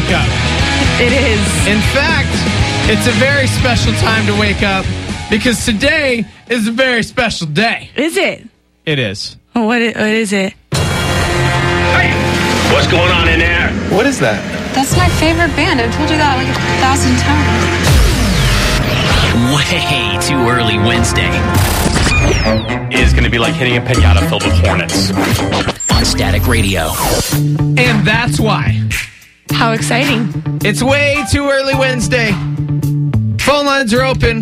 wake up. It is. In fact, it's a very special time to wake up because today is a very special day. Is it? It is. What is it? Hey, what's going on in there? What is that? That's my favorite band. I've told you that like 1,000 times. Way too early Wednesday. It is going to be like hitting a pinata filled with hornets. On Static Radio. And that's why. How exciting. It's way too early Wednesday. Phone lines are open.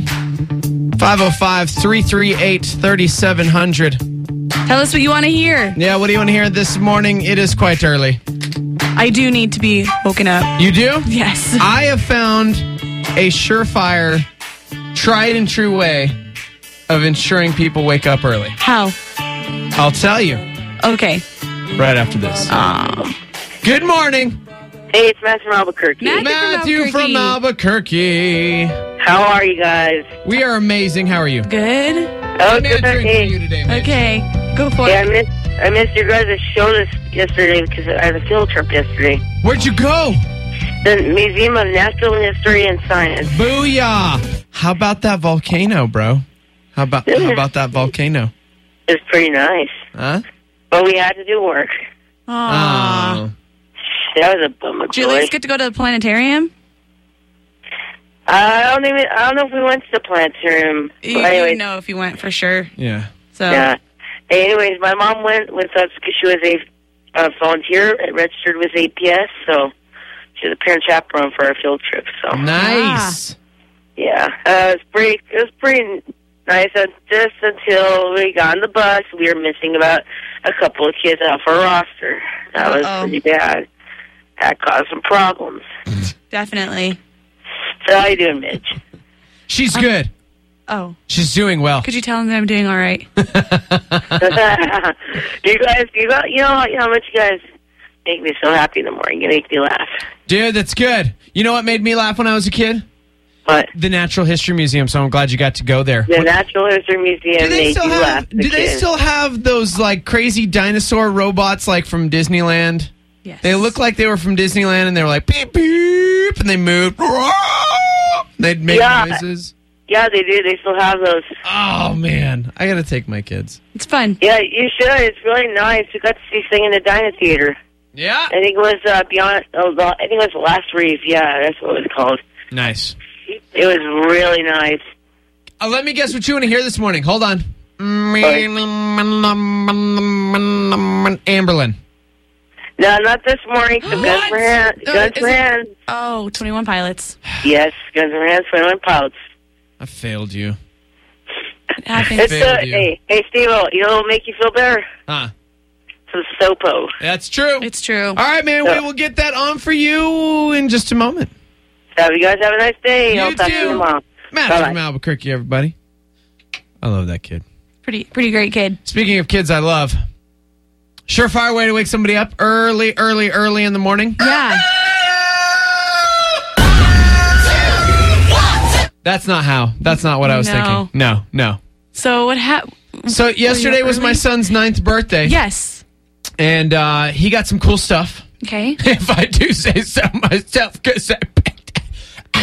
505-338-3700. Tell us what you want to hear. Yeah, what do you want to hear this morning? It is quite early. I do need to be woken up. You do? Yes. I have found a surefire, tried and true way of ensuring people wake up early. How? I'll tell you Okay. right after this. Good morning. Hey, it's Matthew from Albuquerque. Matthew from Albuquerque. How are you guys? We are amazing. How are you? Good. Oh, Give me a good. drink for you today, man. Okay. Go for Yeah, it. I missed your guys' show yesterday because I had a field trip yesterday. Where'd you go? The Museum of Natural History and Science. Booyah. How about that volcano, bro? How about that volcano? It was pretty nice. Huh? But we had to do work. Aww. Oh. That was a bummer. Did you at least get to go to the planetarium? I don't know if we went to the planetarium. You But anyways, know if you went for sure. Yeah. So yeah. Hey, anyways, my mom went with us because she was a volunteer, registered with APS, so she was a parent chaperone for our field trip. So Nice. yeah, it was pretty nice. Just until we got on the bus, we were missing about a couple of kids off our roster. That was pretty bad. That caused some problems. definitely. So how you doing, Mitch? She's good. Oh. She's doing well. Could you tell them that I'm doing all right? you know how much you guys make me so happy in the morning. You make me laugh. Dude, that's good. You know what made me laugh when I was a kid? What? The Natural History Museum, so I'm glad you got to go there. The Natural History Museum made you laugh. Do they still have those like crazy dinosaur robots like from Disneyland? Yes. They look like they were from Disneyland and they were like beep beep and they moved. They'd make noises. Yeah, they do. They still have those. Oh man, I gotta take my kids. It's fun. Yeah, you should. It's really nice. We got to see Sing in the Dino Theater. Yeah. I think it was beyond. I think it was Last Reef. Yeah, that's what it was called. Nice. It was really nice. Let me guess what you want to hear this morning. Hold on. Amberlin. No, not this morning. So Guns for Hands. Guns for Hands. Oh, 21 Pilots. Yes, Guns for Hands, 21 Pilots. I failed you. It happens. Hey, Steve-O, you know what will make you feel better? Huh. Some Sopo. That's true. It's true. All right, man. We will get that on for you in just a moment. So you guys have a nice day. I'll talk to you tomorrow. Matt from Albuquerque, everybody. I love that kid. Pretty great kid. Speaking of kids I love, surefire way to wake somebody up early in the morning. Yeah. That's not how. That's not what I was thinking. No. So what happened? So yesterday was my son's 9th birthday. Yes. And he got some cool stuff. Okay. If I do say so myself, because I picked it.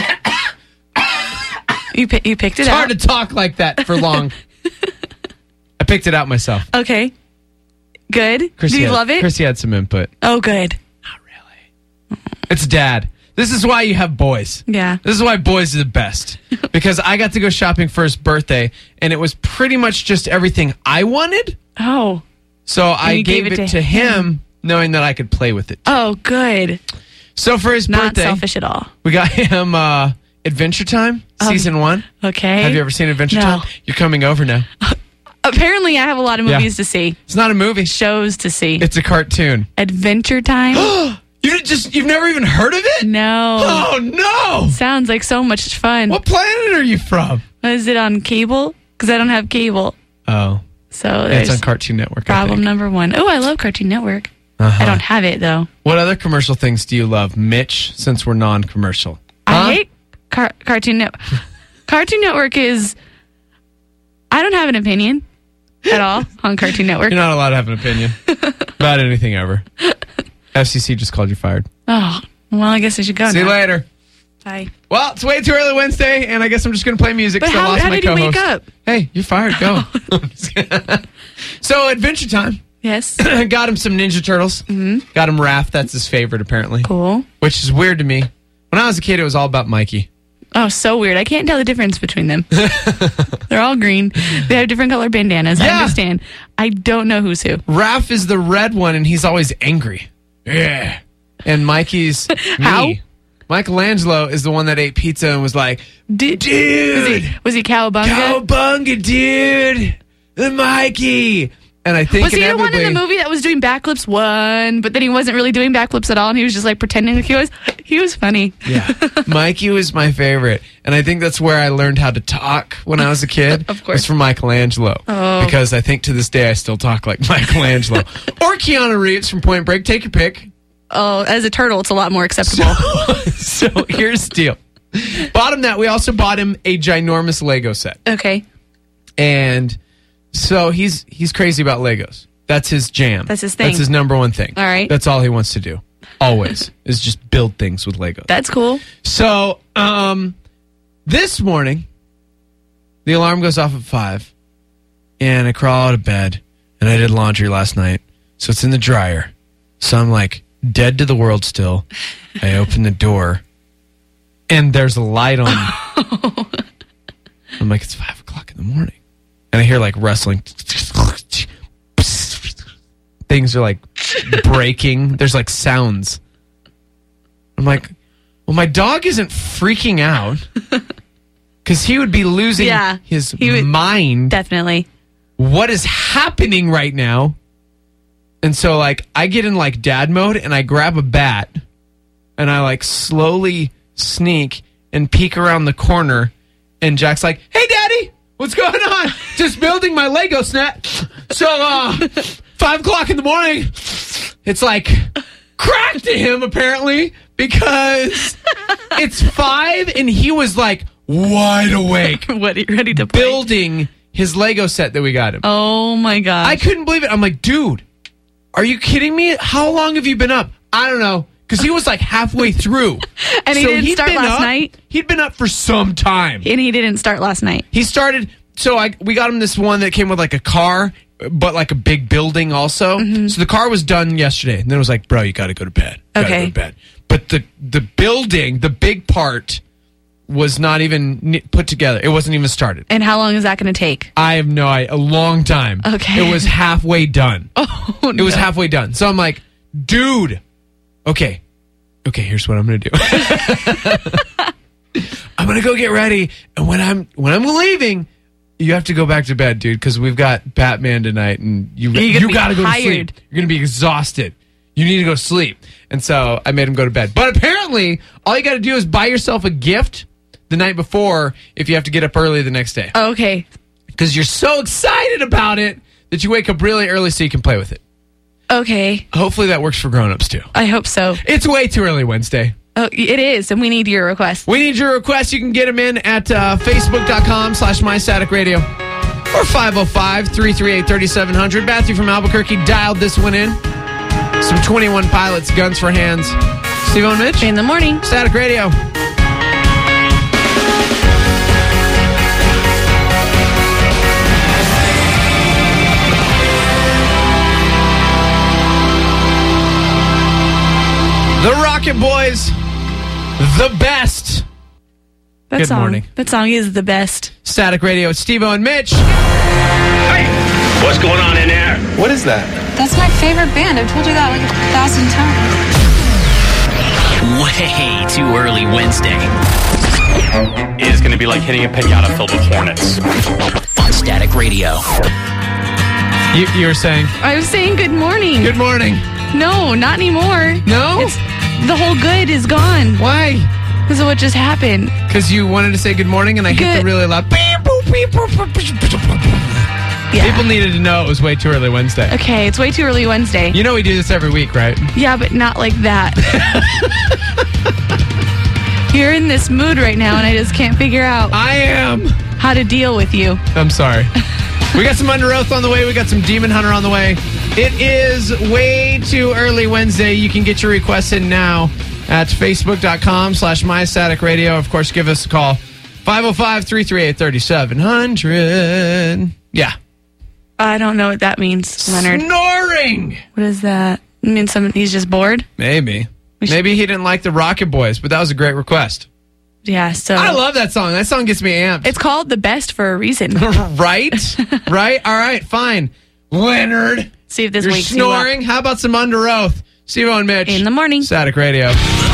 You picked it out. It's hard to talk like that for long. I picked it out myself. Okay. Good. Do you love it? Chrissy had some input. Oh, good. Not really. It's Dad. This is why you have boys. Yeah. This is why boys are the best. Because I got to go shopping for his birthday, and it was pretty much just everything I wanted. Oh. So I gave it to him, knowing that I could play with it. Oh, good. So for his birthday, not selfish at all. We got him Adventure Time, Season 1. Okay. Have you ever seen Adventure Time? You're coming over now. Apparently, I have a lot of movies to see. It's not a movie. Shows to see. It's a cartoon. Adventure Time. You've never even heard of it? No. Oh, no. Sounds like so much fun. What planet are you from? Is it on cable? Because I don't have cable. Oh. So It's there's on Cartoon Network. problem number one. Oh, I love Cartoon Network. I don't have it, though. What other commercial things do you love, Mitch, since we're non-commercial? I hate Cartoon Network. Cartoon Network is... I don't have an opinion at all on Cartoon Network. You're not allowed to have an opinion about anything ever. FCC just called you fired. Oh, Well, I guess I should go See now. you later. Bye. Well, it's way too early Wednesday, and I guess I'm just going to play music But because I lost how my did you co-host. wake up? Hey, you're fired. Go. So, Adventure Time. Yes. Got him some Ninja Turtles. Mm-hmm. Got him Raph. That's his favorite, apparently. Cool. Which is weird to me. When I was a kid, it was all about Mikey. Oh, so weird. I can't tell the difference between them. They're all green. They have different color bandanas. I Yeah. understand. I don't know who's who. Raph is the red one, and he's always angry. Yeah. And Mikey's How? me. Michelangelo is the one that ate pizza and was like, dude, Was he Cowabunga? cowabunga, dude, the Mikey. And I think Was he the one in the inevitably- movie that was doing backflips but then he wasn't really doing backflips at all, and he was just like pretending like he was? He was funny. Yeah, Mikey was my favorite, and I think that's where I learned how to talk when I was a kid. Of course. was from Michelangelo, because I think to this day I still talk like Michelangelo or Keanu Reeves from Point Break. Take your pick. Oh, as a turtle, it's a lot more acceptable. So here's the deal. Bought him that. We also bought him a ginormous Lego set, Okay. and so he's crazy about Legos. That's his jam. That's his thing. That's his number one thing. All right. That's all he wants to do. Always is just build things with Legos. That's cool. So, this morning, the alarm goes off at 5, and I crawl out of bed, and I did laundry last night, so it's in the dryer. So I'm like dead to the world still. I open the door, and there's a light on. I'm like, it's 5 o'clock in the morning, and I hear like rustling. Things are like breaking. There's like sounds. I'm like, well, my dog isn't freaking out because he would be losing his mind. Definitely. What is happening right now? And so, like, I get in like dad mode and I grab a bat and I like slowly sneak and peek around the corner. And Jack's like, "Hey, Daddy, what's going on? Just building my Lego set." So, 5 o'clock in the morning, it's like crack to him apparently because it's 5 and he was like wide awake. What, are you ready to play? Building his Lego set that we got him. Oh my gosh. I couldn't believe it. I'm like, dude, are you kidding me? How long have you been up? I don't know. Because he was like halfway through. And he didn't he'd start been last up- night? He'd been up for some time. And he didn't start last night. He started, we got him this one that came with like a car, but like a big building also. So the car was done yesterday. And then it was like, bro, you got to go to bed. Gotta Okay. go to bed. But the building, the big part, was not even put together. It wasn't even started. And how long is that going to take? I have no idea. A long time. Okay. It was halfway done. Oh, It was halfway done. So I'm like, dude, okay, here's what I'm going to do. I'm going to go get ready. And when I'm leaving, you have to go back to bed, dude, because we've got Batman tonight and you gonna be got to go to sleep. tired. You're going to be exhausted. You need to go sleep. And so I made him go to bed. But apparently, all you got to do is buy yourself a gift the night before if you have to get up early the next day. Okay. Because you're so excited about it that you wake up really early so you can play with it. Okay. Hopefully that works for grown-ups too. I hope so. It's way too early Wednesday. Oh, it is. And we need your request. We need your requests. You can get them in at facebook.com/mystaticradio or 505-338-3700. Matthew from Albuquerque dialed this one in. Some 21 Pilots, Guns for Hands. Steve and Mitch. In the morning. Static Radio. The Rocket Boys, the best. That Good song, morning. That song is the best. Static Radio. It's Steve-O and Mitch. Hey, what's going on in there? What is that? That's my favorite band. I've told you that like 1,000 times. Way too early Wednesday It is going to be like hitting a pinata filled with hornets. on Static Radio. You were saying, I was saying good morning. good morning. No, not anymore. No? The whole good is gone Why? because of what just happened. Because you wanted to say good morning and I hit the Good. really loud. Yeah. People needed to know it was way too early Wednesday. Okay, it's way too early Wednesday. You know we do this every week, right? Yeah, but not like that. You're in this mood right now, and I just can't figure out I am. how to deal with you. I'm sorry. We got some Under Oath on the way. We got some Demon Hunter on the way. It is way too early Wednesday. You can get your requests in now at facebook.com/mystaticradio. Of course, give us a call. 505-338-3700. Yeah. I don't know what that means, Leonard. Snoring! What is that? I mean, he's just bored? Maybe. Maybe he didn't like the Rocket Boys, but that was a great request. Yeah, so... I love that song. That song gets me amped. It's called The Best for a reason. Right? Right? All right, fine. Leonard. See if this You're wakes you up. snoring? How about some Under Oath? Steve-O and Mitch. In the morning. Static Radio.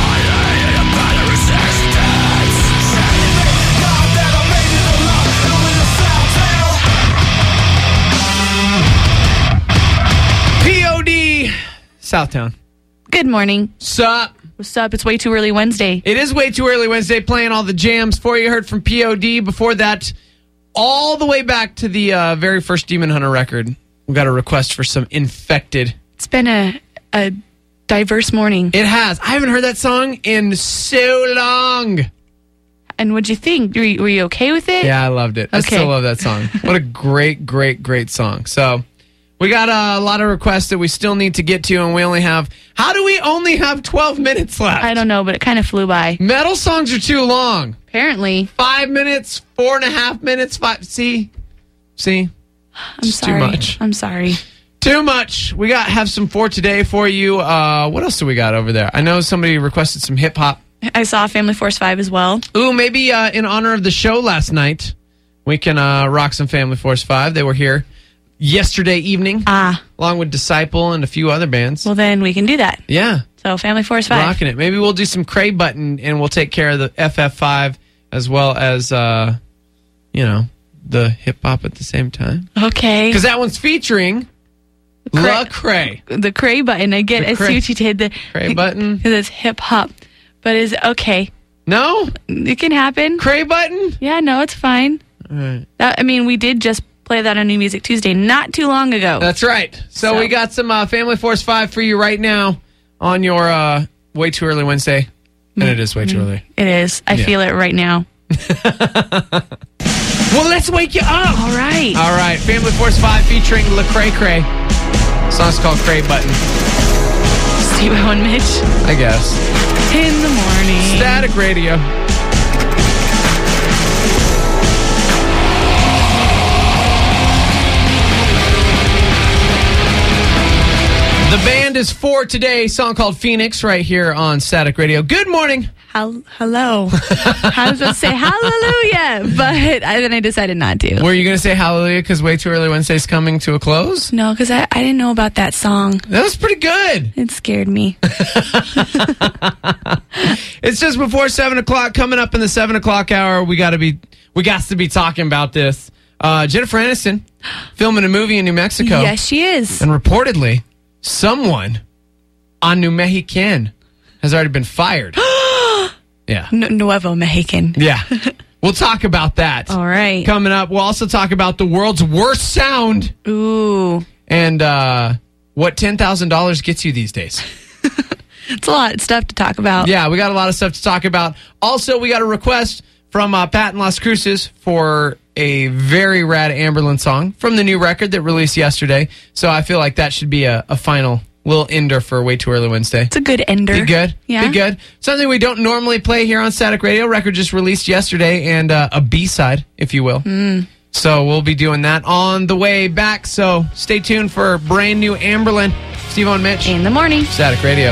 POD Southtown. Good morning. Sup? What's up? It's way too early Wednesday. It is way too early Wednesday, playing all the jams for you. Heard from POD. Before that, all the way back to the very first Demon Hunter record, we got a request for some Infected. It's been a diverse morning. It has. I haven't heard that song in so long. And what'd you think? Were you okay with it? Yeah, I loved it. I Okay. still love that song. What a great, great, great song. So we got a lot of requests that we still need to get to, and we only have... How do we only have 12 minutes left? I don't know, but it kind of flew by. Metal songs are too long. Apparently. 5 minutes, 4.5 minutes, 5... See? I'm It's sorry. too much. I'm sorry. Too much. We have some for today for you. What else do we got over there? I know somebody requested some hip-hop. I saw Family Force 5 as well. Ooh, maybe in honor of the show last night, we can rock some Family Force 5. They were here yesterday evening, along with Disciple and a few other bands. Well, then we can do that. Yeah. So Family Force 5. Rocking it. Maybe we'll do some Cray Button, and we'll take care of the FF5 as well as, the hip-hop at the same time. Okay. Because that one's featuring Lecrae. The Cray Button. I get. I see what you did. The Cray Button. Because it's hip hop, but is okay. No? It can happen. Cray Button? Yeah, no, it's fine. All right. We did just play that on New Music Tuesday not too long ago. That's right. So we got some Family Force 5 for you right now on your Way Too Early Wednesday. And it is way too early. It is. I feel it right now. Well, let's wake you up. All right. All right. Family Force 5 featuring Lecrae. Song's called Cray Button. Steve-O and Mitch. I guess. In the morning. Static Radio. The band is for today. Song called Phoenix right here on Static Radio. Good morning. Hello. I was going to say hallelujah, but then I decided not to. Were you going to say hallelujah because Way Too Early Wednesday's coming to a close? No, because I didn't know about that song. That was pretty good. It scared me. It's just before 7 o'clock. Coming up in the 7 o'clock hour, we got to be talking about this. Jennifer Aniston filming a movie in New Mexico. Yes, she is. And reportedly, someone on New Mexican has already been fired. Yeah. Nuevo Mexican. Yeah. We'll talk about that. All right. Coming up, we'll also talk about the world's worst sound. Ooh. And what $10,000 gets you these days. It's a lot of stuff to talk about. Yeah, we got a lot of stuff to talk about. Also, we got a request from Pat in Las Cruces for a very rad Amberlin song from the new record that released yesterday. So I feel like that should be a final little ender for Way Too Early Wednesday. It's a good ender. Be good. Yeah. Be good. Something we don't normally play here on Static Radio. Record just released yesterday, and a B-side, if you will. So we'll be doing that on the way back. So stay tuned for brand new Amberlin. Steve-O and Mitch. In the morning. Static Radio.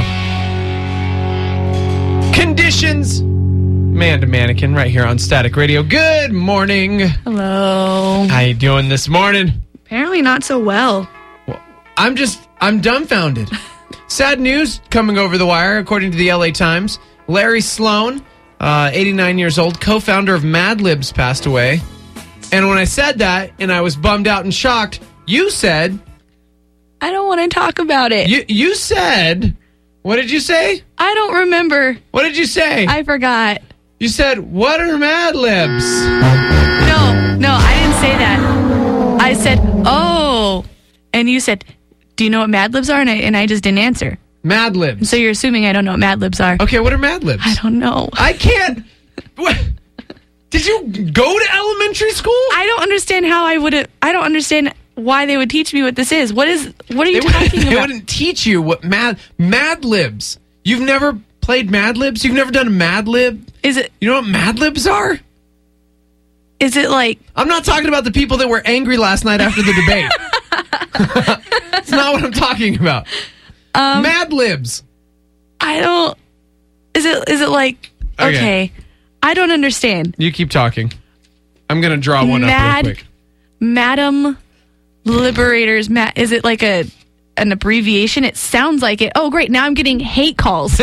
Conditions. Man to Mannequin right here on Static Radio. Good morning. Hello. How you doing this morning? Apparently not so well. I'm dumbfounded. Sad news coming over the wire, according to the LA Times. Larry Sloan, 89 years old, co-founder of Mad Libs, passed away. And when I said that, and I was bummed out and shocked, you said... I don't want to talk about it. You said... What did you say? I don't remember. What did you say? I forgot. You said, what are Mad Libs? No, I didn't say that. I said, oh. And you said, do you know what Mad Libs are? And I just didn't answer. Mad Libs. So you're assuming I don't know what Mad Libs are. Okay, what are Mad Libs? I don't know. I can't. What? Did you go to elementary school? I don't understand how I don't understand why they would teach me what this is. What are you talking about? They wouldn't teach you what Mad Libs. You've never played Mad Libs? You've never done a Mad Lib? Is it? You know what Mad Libs are? Is it like? I'm not talking about the people that were angry last night after the debate. That's not what I'm talking about. Mad Libs. I don't. Is it like? Okay. I don't understand. You keep talking. I'm gonna draw one up real quick. Madam Liberators. Is it like an abbreviation? It sounds like it. Oh, great! Now I'm getting hate calls.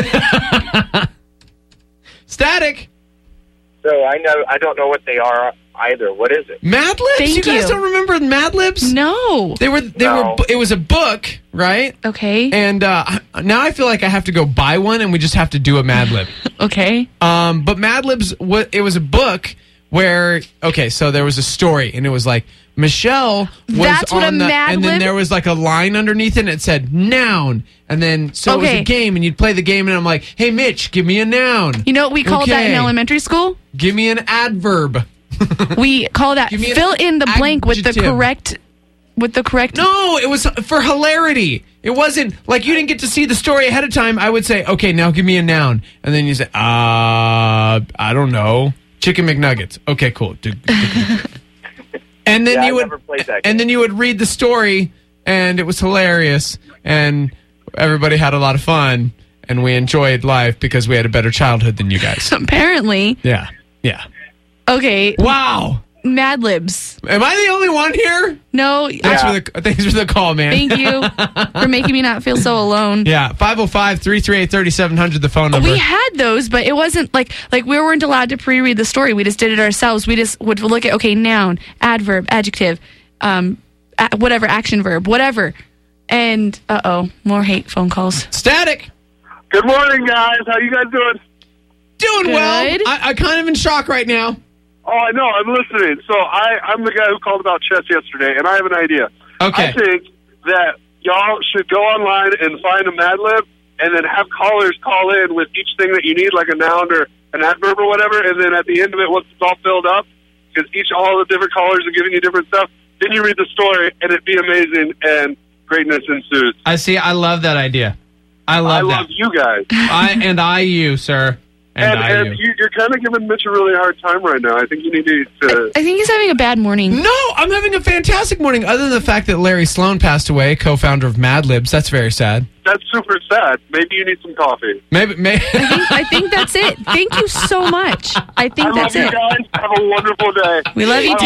Static. So I don't know what they are either. What is it? Mad Libs? Thank you guys you. don't remember Mad Libs? No. They were. It was a book, right? Okay. And now I feel like I have to go buy one, and we just have to do a Mad Lib. Okay. But Mad Libs, it was a book where so there was a story, and it was like Michelle was That's what on a the, Mad and then Lib- there was like a line underneath it, and it said noun, and then it was a game, and you'd play the game, and I'm like, hey Mitch, give me a noun. You know what we called that in elementary school? Give me an adverb. We call that Give me an fill in the blank with the adjective. correct. No, it was for hilarity. It wasn't like you didn't get to see the story ahead of time. I would say, okay, now give me a noun. And then you say, I don't know. Chicken McNuggets. Okay, cool. And then you would read the story, and it was hilarious, and everybody had a lot of fun, and we enjoyed life because we had a better childhood than you guys. Apparently. Yeah. Okay. Wow. Mad Libs. Am I the only one here? No. Thanks for the call, man. Thank you for making me not feel so alone. Yeah, 505-338-3700, the phone number. We had those, but it wasn't like we weren't allowed to pre-read the story. We just did it ourselves. We just would look at, noun, adverb, adjective, whatever, action verb, whatever. And, more hate phone calls. Static. Good morning, guys. How you guys doing? Doing Good. well. I'm kind of in shock right now. Oh, I know. I'm listening. So I'm the guy who called about chess yesterday, and I have an idea. Okay. I think that y'all should go online and find a Mad Lib and then have callers call in with each thing that you need, like a noun or an adverb or whatever, and then at the end of it, once it's all filled up, because all the different callers are giving you different stuff, then you read the story, and it'd be amazing, and greatness ensues. I see. I love that idea. I love you guys. you, sir. And you're kind of giving Mitch a really hard time right now. I think you need to... I think he's having a bad morning. No, I'm having a fantastic morning, other than the fact that Larry Sloan passed away, co-founder of Mad Libs. That's very sad. That's super sad. Maybe you need some coffee. Maybe. I think that's it. Thank you so much. I think that's it. I love you guys. Have a wonderful day. We love you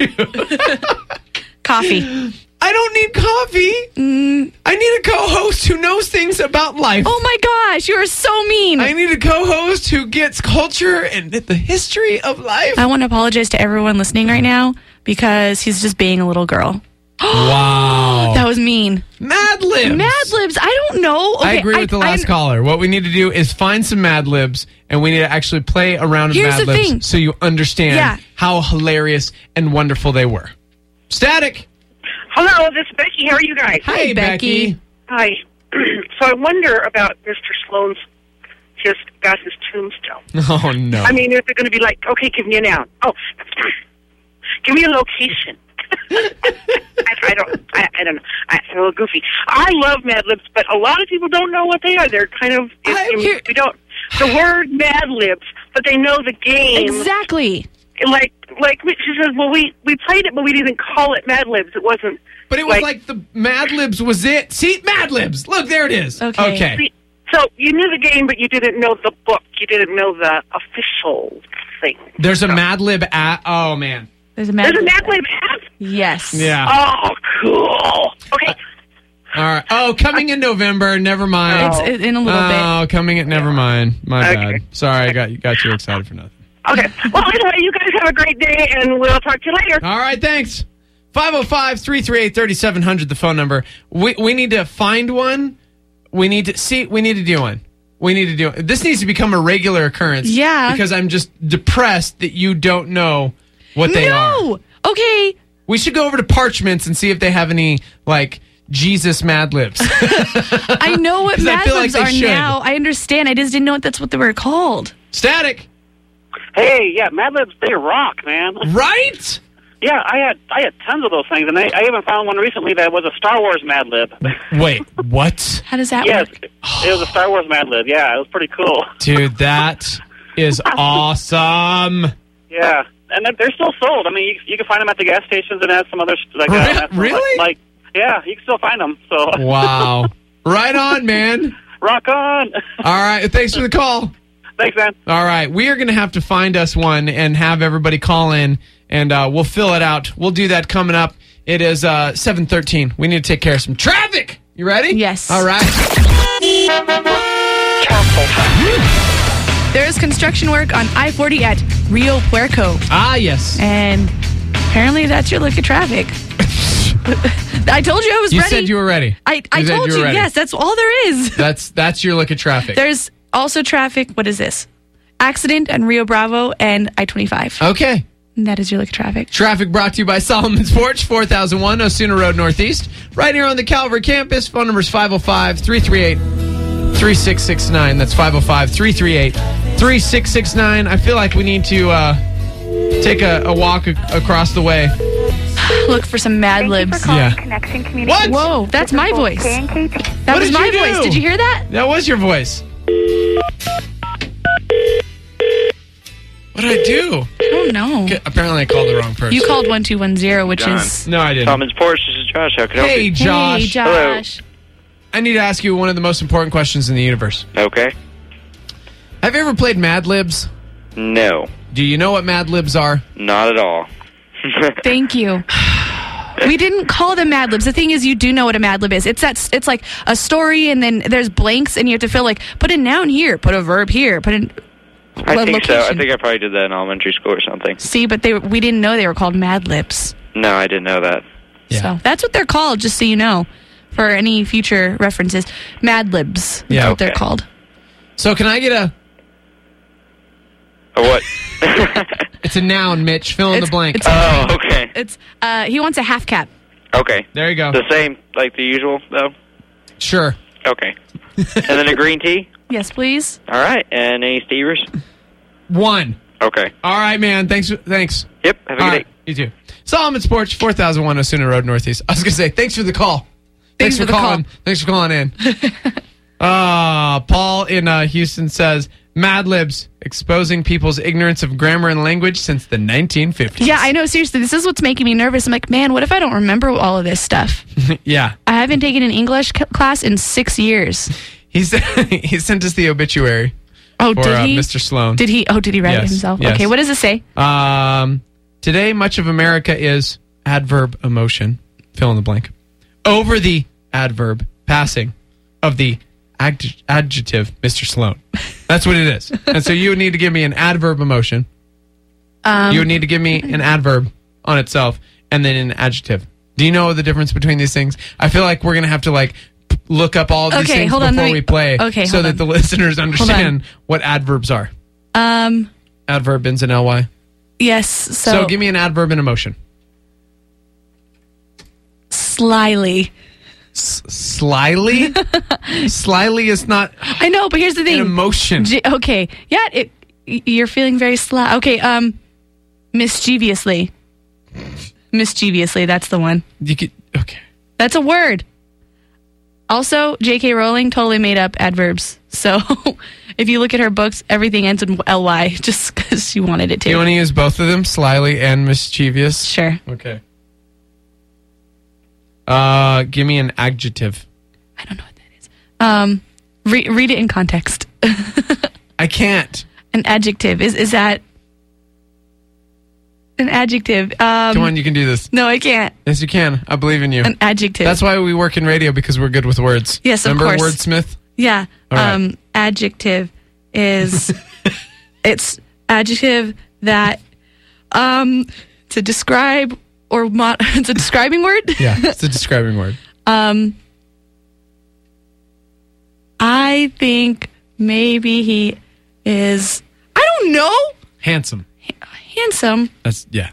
too. Coffee. I don't need coffee. I need a co-host who knows things about life. Oh my gosh, you are so mean. I need a co-host who gets culture and the history of life. I want to apologize to everyone listening right now because he's just being a little girl. Wow. That was mean. Mad Libs. Mad Libs. I don't know. Okay, I agree with the last caller. What we need to do is find some Mad Libs, and we need to actually play around with Mad Libs so you understand how hilarious and wonderful they were. Static. Hello, this is Becky. How are you guys? Hi, Becky. Hi. So I wonder about Mr. Sloan's just got his tombstone. Oh, no. I mean, is it going to be like, okay, give me a noun. Oh, give me a location. I don't know. It's a little goofy. I love Mad Libs, but a lot of people don't know what they are. They're kind of, we don't, the word Mad Libs, but they know the game. Exactly. Like she says, well, we played it, but we didn't call it Mad Libs. It wasn't. But it was like the Mad Libs was it. See, Mad Libs. Look, there it is. Okay. See, so you knew the game, but you didn't know the book. You didn't know the official thing. There's a Mad Lib app. Oh, man. There's a Mad Lib app? Yes. Yeah. Oh, cool. Okay. All right. Oh, coming in November. Never mind. It's in a little bit. Oh, coming in. Never mind. My bad. Sorry, I got you excited for nothing. Okay. Well, anyway, you guys have a great day, and we'll talk to you later. All right. Thanks. 505-338-3700, the phone number. We need to find one. We need to do one. We need to do it. This needs to become a regular occurrence. Yeah. Because I'm just depressed that you don't know what they are. No. Okay. We should go over to Parchments and see if they have any, like, Jesus Mad Libs. I know what Mad Libs are now. I understand. I just didn't know that's what they were called. Static. Hey, yeah, Mad Libs, they rock, man. Right? Yeah, I had tons of those things, and I even found one recently that was a Star Wars Mad Lib. Wait, what? How does that Yes, work? it was a Star Wars Mad Lib. Yeah, it was pretty cool. Dude, that is awesome. Yeah, and they're still sold. I mean, you can find them at the gas stations and at some other Really? Like, yeah, you can still find them. So Wow. Right on, man. rock on. All right, thanks for the call. Thanks, man. All right, we are going to have to find us one and have everybody call in, and we'll fill it out. We'll do that coming up. It is 7:13. We need to take care of some traffic. You ready? Yes. All right. There is construction work on I-40 at Rio Puerco. Ah, yes. And apparently that's your look at traffic. I told you I was You ready. said you were ready. I said told you were you, ready. yes, that's all there is. That's your look at traffic. There's also traffic. What is this? Accident on Rio Bravo and I-25. Okay. And that is your look at traffic. Traffic brought to you by Solomon's Porch, 4001 Osuna Road Northeast. Right here on the Calvary campus. Phone number is 505-338-3669. That's 505-338-3669. I feel like we need to take a walk across the way. Look for some Mad Libs. Yeah. Connection Communications. What? Whoa, that's my voice. KNKT. That What was did my you do? voice. Did you hear that? That was your voice. What did I do? I don't know. Okay, apparently I called the wrong person. You called 1210, which is... No, I didn't. Solomon's Porch, this is Josh. How can I help Hey, you? Josh. Hey, Josh. I need to ask you one of the most important questions in the universe. Okay. Have you ever played Mad Libs? No, Do you know what Mad Libs are? not at all. Thank you. We didn't call them Mad Libs. The thing is, you do know what a Mad Lib is. It's like a story, and then there's blanks, and you have to fill, like, put a noun here, put a verb here, put in... I think location. so. I think I probably did that in elementary school or something. See, but we didn't know they were called Mad Libs. No, I didn't know that. Yeah. So that's what they're called, just so you know, for any future references. Mad Libs. Yeah, That's what they're okay. called. So can I get a... What? It's a noun, Mitch. Fill in the blank. Oh, okay. It's he wants a half cap. Okay. There you go. The same, like the usual, though? Sure. Okay. And then a green tea? Yes, please. All right. And any Stevers? 1. Okay. All right, man. Thanks. Yep. Have a All good right. day. You too. Solomon's Porch, 4001 Osuna Road Northeast. I was going to say, thanks for the call. Thanks for the calling. call. Thanks for calling in. Paul in Houston says, Mad Libs, exposing people's ignorance of grammar and language since the 1950s. Yeah, I know. Seriously, this is what's making me nervous. I'm like, man, what if I don't remember all of this stuff? Yeah. I haven't taken an English class in 6 years. He sent us the obituary Oh, for did he? Mr. Sloan. Did he? Oh, did he write Yes, it himself? yes. Okay, what does it say? Today, much of America is adverb emotion, fill in the blank, over the adverb passing of the adjective Mr. Sloan. That's what it is. And so you would need to give me an adverb emotion. You would need to give me an adverb on itself and then an adjective. Do you know the difference between these things? I feel like we're going to have to look up all of these Okay, things hold on, before let me- we play okay, so hold that on. the listeners understand what adverbs are. Adverb ends in ly. Yes. So give me an adverb in emotion. Slyly. Slyly? Slyly is not I know, but here's the thing. an emotion. Okay. Yeah, you're feeling very sly. Okay, mischievously. Mischievously, that's the one. You could, okay. That's a word. Also, J.K. Rowling totally made up adverbs. So if you look at her books, everything ends in ly just because she wanted it to. You want to use both of them, slyly and mischievous? Sure. Okay. Give me an adjective. I don't know what that is. Read it in context. I can't. An adjective. Is that an adjective? Come on, you can do this. No, I can't. Yes, you can. I believe in you. An adjective. That's why we work in radio, because we're good with words. Yes, of Remember course. wordsmith? Yeah. All right. Adjective is it's adjective that to describe or it's a describing word. Yeah, it's a describing word. I think maybe he is. I don't know. Handsome. Handsome. That's, yeah.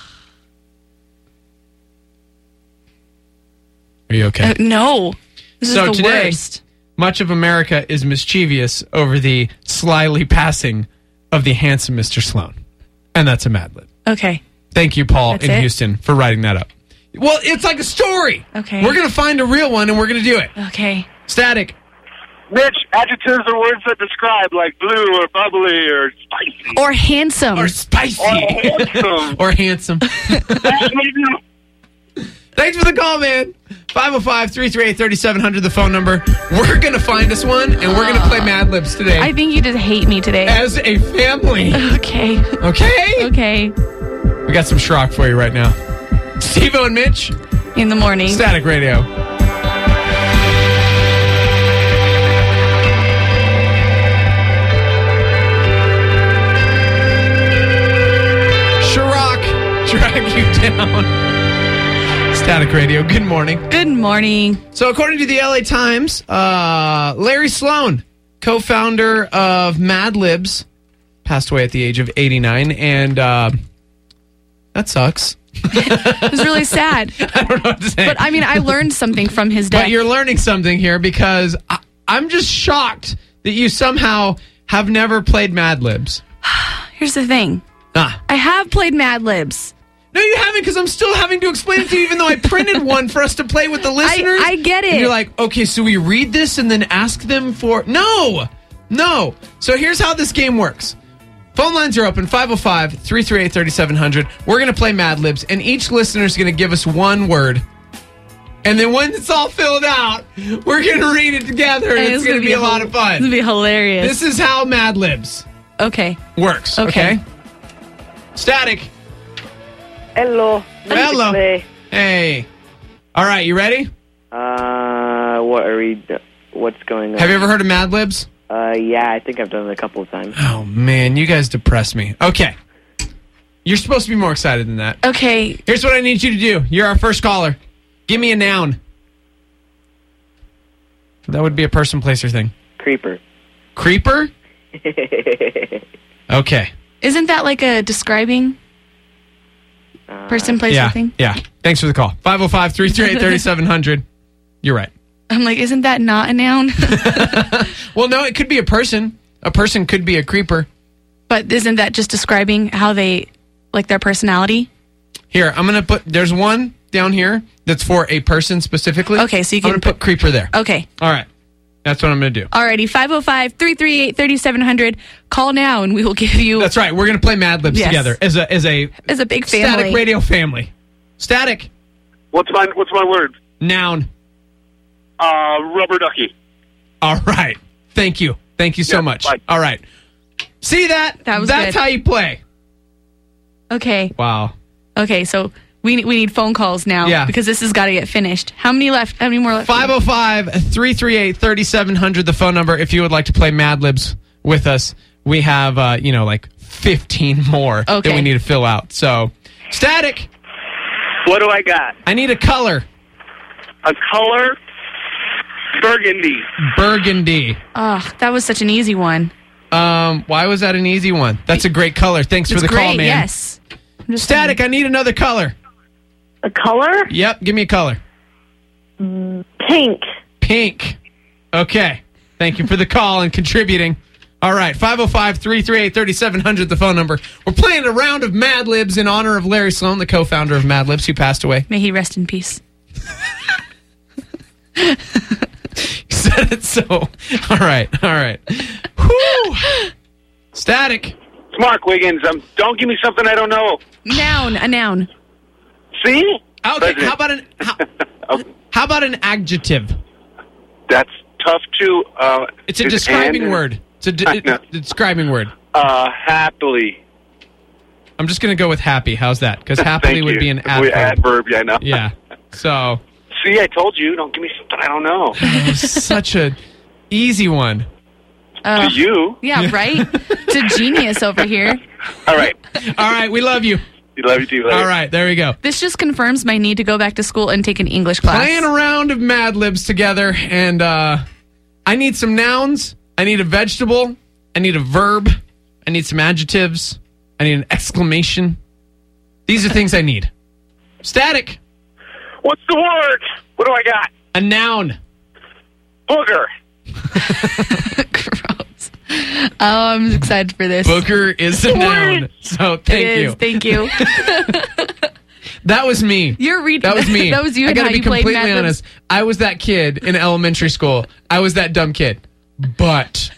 Are you okay? No. This So is the today, worst. much of America is mischievous over the slyly passing of the handsome Mr. Sloan. And that's a Mad Lib. Okay. Thank you, Paul, That's in it? Houston, for writing that up. Well, it's like a story. Okay. We're going to find a real one, and we're going to do it. Okay. Static. Mitch, adjectives are words that describe, like blue or bubbly or spicy. Or handsome. Or spicy. Handsome. Or handsome. Thanks for the call, man. 505-338-3700, the phone number. We're going to find us one, and we're going to play Mad Libs today. I think you just hate me today. As a family. Okay. Okay? Okay. We got some Schrock for you right now. Steve-O and Mitch. In the morning. Static Radio. Schrock, drag you down. Static Radio. Good morning. Good morning. So, according to the LA Times, Larry Sloan, co-founder of Mad Libs, passed away at the age of 89, and that sucks. It was really sad. I don't know what to say. But I mean, I learned something from his death. But you're learning something here because I'm just shocked that you somehow have never played Mad Libs. Here's the thing. I have played Mad Libs. No, you haven't, because I'm still having to explain it to you, even though I printed one for us to play with the listeners. I get it. And you're like, okay, so we read this and then ask them for... No. So here's how this game works. Phone lines are open, 505-338-3700. We're going to play Mad Libs, and each listener is going to give us one word. And then when it's all filled out, we're going to read it together, and it's going to be a lot of fun. It's going to be hilarious. This is how Mad Libs works, okay? Static. Hello. Hello. Hey. All right, you ready? What's going on? Have you ever heard of Mad Libs? Yeah, I think I've done it a couple of times. Oh, man, you guys depress me. Okay. You're supposed to be more excited than that. Okay. Here's what I need you to do. You're our first caller. Give me a noun. That would be a person, place, or thing. Creeper. Creeper? Okay. Isn't that like a describing person, place, or thing? Yeah. Thanks for the call. 505-338-3700. You're right. I'm like, isn't that not a noun? Well, no, it could be a person. A person could be a creeper. But isn't that just describing how they, like their personality? Here, I'm going to put, there's one down here that's for a person specifically. Okay, so you can I'm going to put creeper there. Okay. All right. That's what I'm going to do. Alrighty, 505-338-3700. Call now and we will give you... That's right. We're going to play Mad Libs together as a big family. Static Radio family. Static. What's my word? Noun. Rubber ducky. All right. Thank you. Thank you so much. Bye. All right. See that? That was That's good. how you play. Okay. Wow. Okay, so we need phone calls now. Yeah. Because this has got to get finished. How many left? How many more left? 505-338-3700, the phone number, if you would like to play Mad Libs with us. We have, like 15 more that we need to fill out. So, Static. What do I got? I need a color. A color? Burgundy. Burgundy. Oh, that was such an easy one. Why was that an easy one? That's a great color. Thanks for the call, man. Yes. Static, I need another color. A color? Yep, give me a color. Pink. Pink. Okay. Thank you for the call and contributing. All right, 505-338-3700, the phone number. We're playing a round of Mad Libs in honor of Larry Sloan, the co-founder of Mad Libs, who passed away. May he rest in peace. You said it so. All right. Whew. Static. Mark Wiggins, don't give me something I don't know. Noun, a noun. See? Okay, how about an adjective? That's tough to... It's a describing word. It's a describing word. Happily. I'm just going to go with happy. How's that? Because happily would be an adverb. Adverb, yeah, I know. Yeah. So... See, I told you, don't give me something I don't know. Such a easy one. To you. Yeah, right? It's a genius over here. All right. All right, we love you. We love you too. Later. All right, there we go. This just confirms my need to go back to school and take an English class. Playing a round of Mad Libs together, and I need some nouns. I need a vegetable. I need a verb. I need some adjectives. I need an exclamation. These are things I need. Static. What's the word? What do I got? A noun. Booger. Gross. I'm excited for this. Booger is a noun. So thank It you. is. Thank you. That was me. You're reading. That was me. That was you. I And how gotta be you played completely Mad Libs. honest. I was that kid in elementary school. I was that dumb kid. But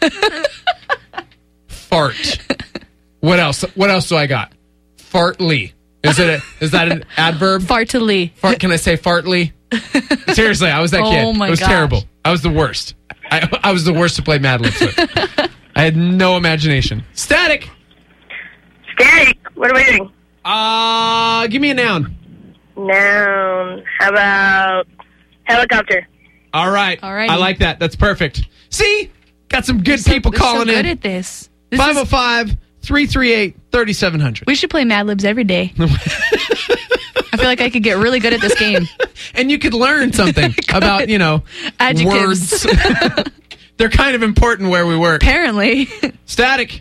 fart. What else? What else do I got? Fartly. Is that an adverb? Fartily. Fart? Can I say fartly? Seriously, I was that kid. Oh my It was gosh. terrible. I was the worst. I was the worst to play Mad Libs with. I had no imagination. Static. Static. What are we doing? Give me a noun. Noun. How about helicopter? All right. Alrighty. I like that. That's perfect. See? Got some good people We're calling so good in. at this. This is- 505-338-3700. we should play Mad Libs every day. I feel like I could get really good at this game. And you could learn something about, Adjectives. words. They're kind of important where we work. Apparently. Static.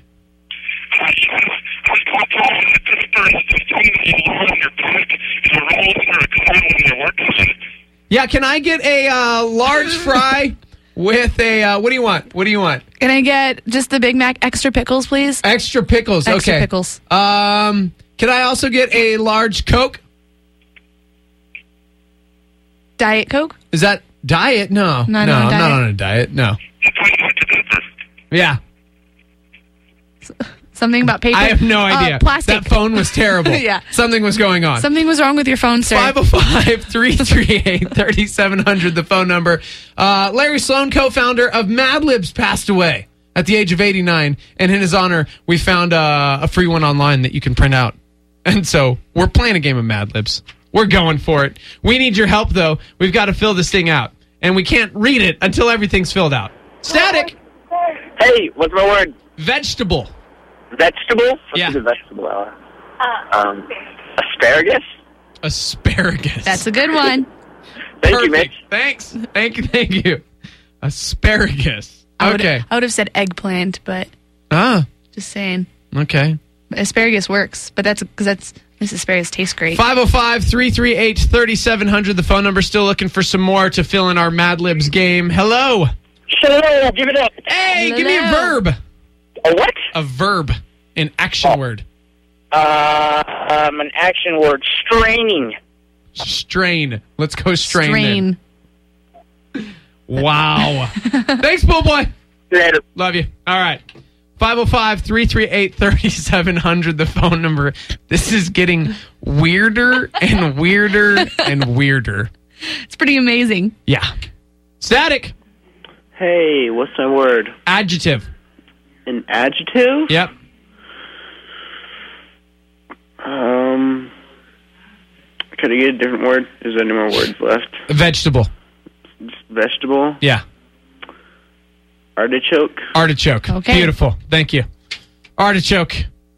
Yeah, can I get a large fry with a, what do you want? What do you want? Can I get just the Big Mac extra pickles, please? Extra pickles. Extra okay. pickles. Can I also get a large Coke? Diet Coke? Is that diet? No. No, I'm diet. not on a diet. No. Yeah. Something about paper? I have no idea. Plastic. That phone was terrible. Yeah. Something was going on. Something was wrong with your phone, sir. 505-338-3700, the phone number. Larry Sloan, co-founder of Mad Libs, passed away at the age of 89. And in his honor, we found a free one online that you can print out. And so we're playing a game of Mad Libs. We're going for it. We need your help, though. We've got to fill this thing out. And we can't read it until everything's filled out. Static. Hey, what's my word? Vegetable. Vegetable? What's Yeah. a good vegetable? Asparagus? Asparagus. That's a good one. Thank you, Mitch. Thanks. Thank you. Asparagus. Okay. I would have said eggplant, but just saying. Okay. Asparagus works, but that's because this asparagus tastes great. 505-338-3700, the phone number. Still looking for some more to fill in our Mad Libs game. Hello. Hello, give it up. Hey, Hello. give me a verb. A what? A verb. An action word. An action word. Straining. Strain. Let's go strain. Strain. Wow. Thanks, Bull Boy. Later. Love you. All right. 505-338-3700, the phone number. This is getting weirder and weirder and weirder. It's pretty amazing. Yeah. Static. Hey, what's my word? Adjective. An adjective? Yep. Could I get a different word? Is there any more words left? Vegetable. Vegetable? Yeah. Artichoke? Artichoke. Okay. Beautiful. Thank you. Artichoke.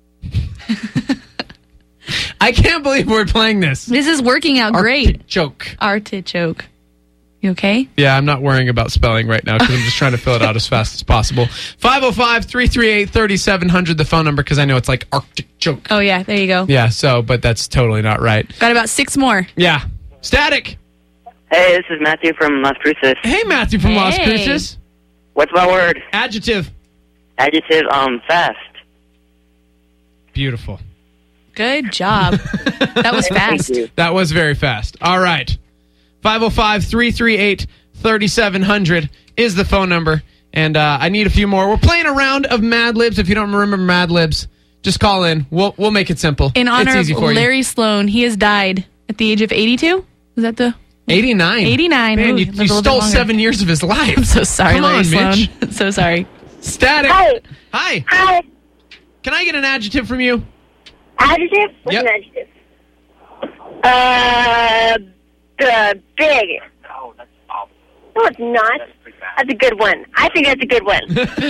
I can't believe we're playing this. This is working out great. Artichoke. Artichoke. You okay? Yeah, I'm not worrying about spelling right now because I'm just trying to fill it out as fast as possible. 505-338-3700, the phone number, because I know it's like artichoke. Oh, yeah. There you go. Yeah, but that's totally not right. Got about 6 more. Yeah. Static. Hey, this is Matthew from Las Cruces. Hey, Matthew from Las Hey. Cruces. What's my word? Adjective. Adjective, fast. Beautiful. Good job. That was fast. Thank you. That was very fast. All right. 505-338-3700 is the phone number. And I need a few more. We're playing a round of Mad Libs. If you don't remember Mad Libs, just call in. We'll make it simple. In honor it's easy of for you. Larry Sloan, he has died at the age of 82. Is that the 89. 89? Man, Ooh, you lived a little bit stole longer. 7 years of his life. I'm so sorry, Come Larry on, Sloan. Mitch. So sorry. Static. Hi. Hi. Hi. Can I get an adjective from you? Adjective? What's Yep. an adjective? Big. No, it's not. That's a good one. I think that's a good one.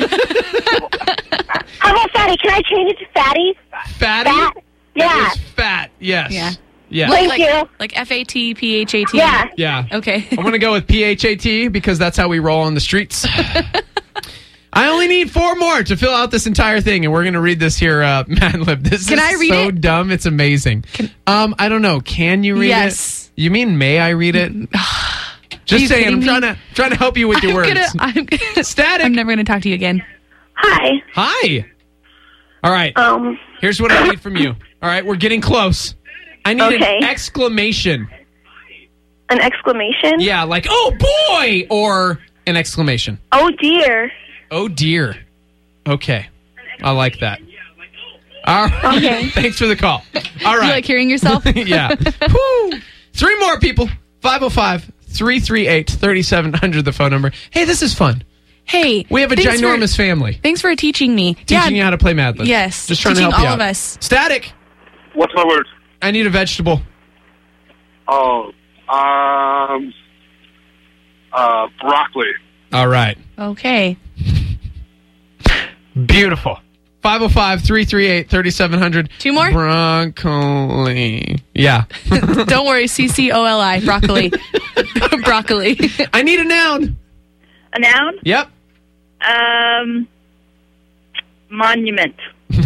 How about fatty? Can I change it to fatty? Fatty? Fat? Yeah. It is fat. Yes. Yeah. Yeah. Thank you. Like FAT, PHAT. Yeah. Yeah. Okay. I'm going to go with PHAT because that's how we roll on the streets. I only need 4 more to fill out this entire thing, and we're going to read this here, Mad Lib. This Can is I read so it? dumb. It's amazing. I don't know. Can you read Yes. it? You mean may I read it? Just you saying. I'm kidding me? trying to help you with your words. I'm Static. never going to talk to you again. Hi. Hi. All right. Here's what I need from you. All right, we're getting close. I need an exclamation. An exclamation? Yeah, like, oh, boy, or an exclamation. Oh, dear. Oh, dear. Okay. I like that. All right. Okay. Thanks for the call. All right. You like hearing yourself? Yeah. Woo. 3 more people. 505-338-3700, the phone number. Hey, this is fun. Hey. We have a ginormous family. Thanks for teaching me. Teaching you how to play Mad Libs. Yes. Just trying to help you out. All of us. Static. What's my word? I need a vegetable. Oh, broccoli. All right. Okay. Beautiful. 505-338-3700. 2 more? Broccoli. Yeah. Don't worry. CCOLI. Broccoli. Broccoli. I need a noun. A noun? Yep. Monument.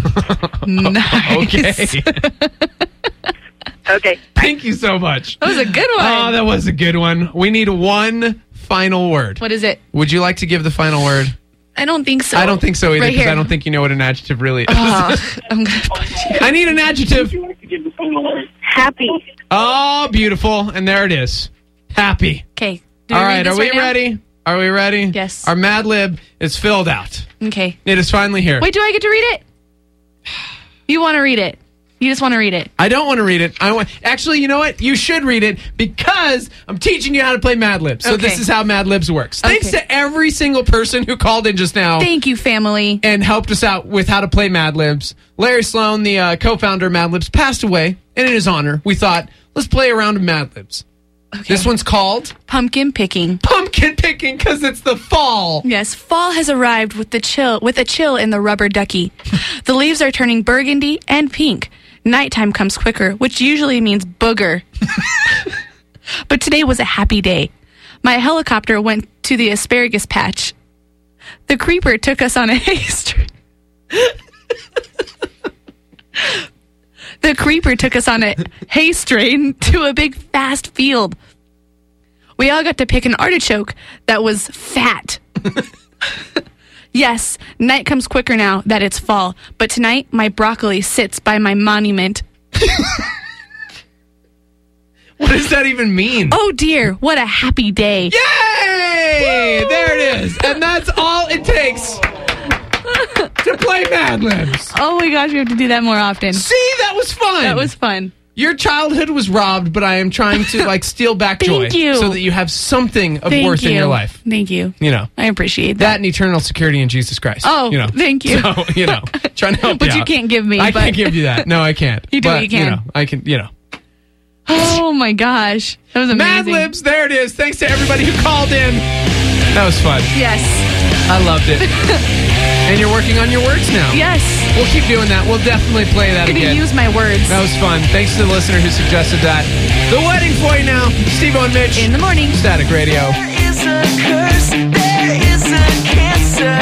Nice. Okay. Okay. Thank you so much. That was a good one. Oh, that was a good one. We need one final word. What is it? Would you like to give the final word? I don't think so. I don't think so either, Right because here. I don't think you know what an adjective really is. I'm going to punch you. I need an adjective. Happy. Oh, beautiful. And there it is. Happy. Okay. All right. Are we ready? Are we ready? Yes. Our Mad Lib is filled out. Okay. It is finally here. Wait, do I get to read it? You want to read it. You just want to read it. I don't want to read it. Actually, you know what? You should read it because I'm teaching you how to play Mad Libs. So this is how Mad Libs works. Thanks to every single person who called in just now. Thank you, family. And helped us out with how to play Mad Libs. Larry Sloan, the co-founder of Mad Libs, passed away. And in his honor, we thought, let's play a round of Mad Libs. Okay. This one's called Pumpkin Picking. Pumpkin Picking because it's the fall. Yes, fall has arrived with a chill in the rubber ducky. The leaves are turning burgundy and pink. Nighttime comes quicker, which usually means booger. But today was a happy day. My helicopter went to the asparagus patch. The creeper took us on a hay train. The creeper took us on a hay strain to a big fast field. We all got to pick an artichoke that was fat. Yes, night comes quicker now that it's fall, but tonight my broccoli sits by my monument. What does that even mean? Oh dear, what a happy day. Yay! There it is. And that's all it takes to play Mad Libs. Oh my gosh, we have to do that more often. See, that was fun. That was fun. Your childhood was robbed, but I am trying to steal back joy Thank you. so that you have something of worth in your life. Thank you. You know. I appreciate That and eternal security in Jesus Christ. Oh, you know. thank you. So, trying to help But you you out. can't give me. I but can't give you that. No, I can't. You do but, what you can. I can, Oh my gosh. That was amazing. Mad Libs, there it is. Thanks to everybody who called in. That was fun. Yes. I loved it. And you're working on your words now. Yes. We'll keep doing that. We'll definitely play that I'm going again. to use my words. That was fun. Thanks to the listener who suggested that. The wedding for you now. Steve-O and Mitch. In the morning. Static Radio. There is a curse, there is a cancer.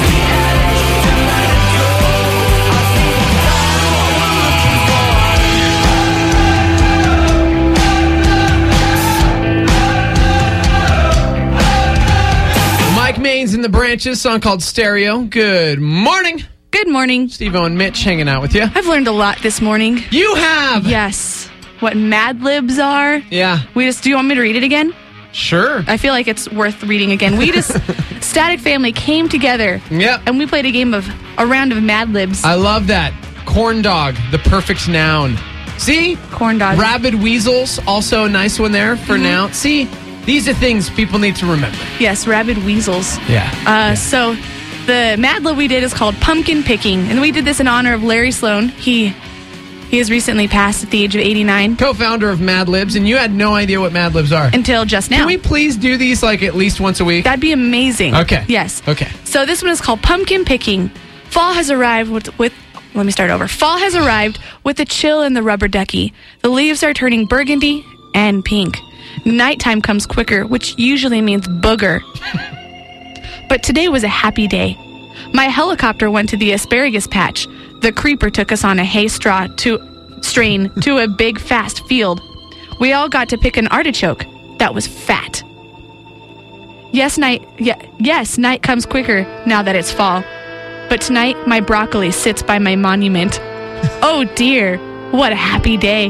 Mike Main's in the Branches, song called Stereo. Good morning. Good morning. Steve-O and Mitch hanging out with you. I've learned a lot this morning. You have? Yes. What Mad Libs are. Yeah. Do you want me to read it again? Sure. I feel like it's worth reading again. We just, Static Family came together. Yep. And we played a round of Mad Libs. I love that. Corn dog, the perfect noun. See? Corn dog. Rabid weasels, also a nice one there for noun. See? These are things people need to remember. Yes, rabid weasels. Yeah. So the Mad Lib we did is called Pumpkin Picking. And we did this in honor of Larry Sloan. He has recently passed at the age of 89. Co-founder of Mad Libs, and you had no idea what Mad Libs are. Until just now. Can we please do these at least once a week? That'd be amazing. Okay. Yes. Okay. So this one is called Pumpkin Picking. Fall has arrived let me start over. Fall has arrived with a chill in the rubber ducky. The leaves are turning burgundy and pink. Nighttime comes quicker, which usually means booger. But today was a happy day. My helicopter went to the asparagus patch. The creeper took us on a hay strain to a big fast field. We all got to pick an artichoke that was fat. Yes, night comes quicker now that it's fall. but tonight my broccoli sits by my monument. Oh dear, what a happy day.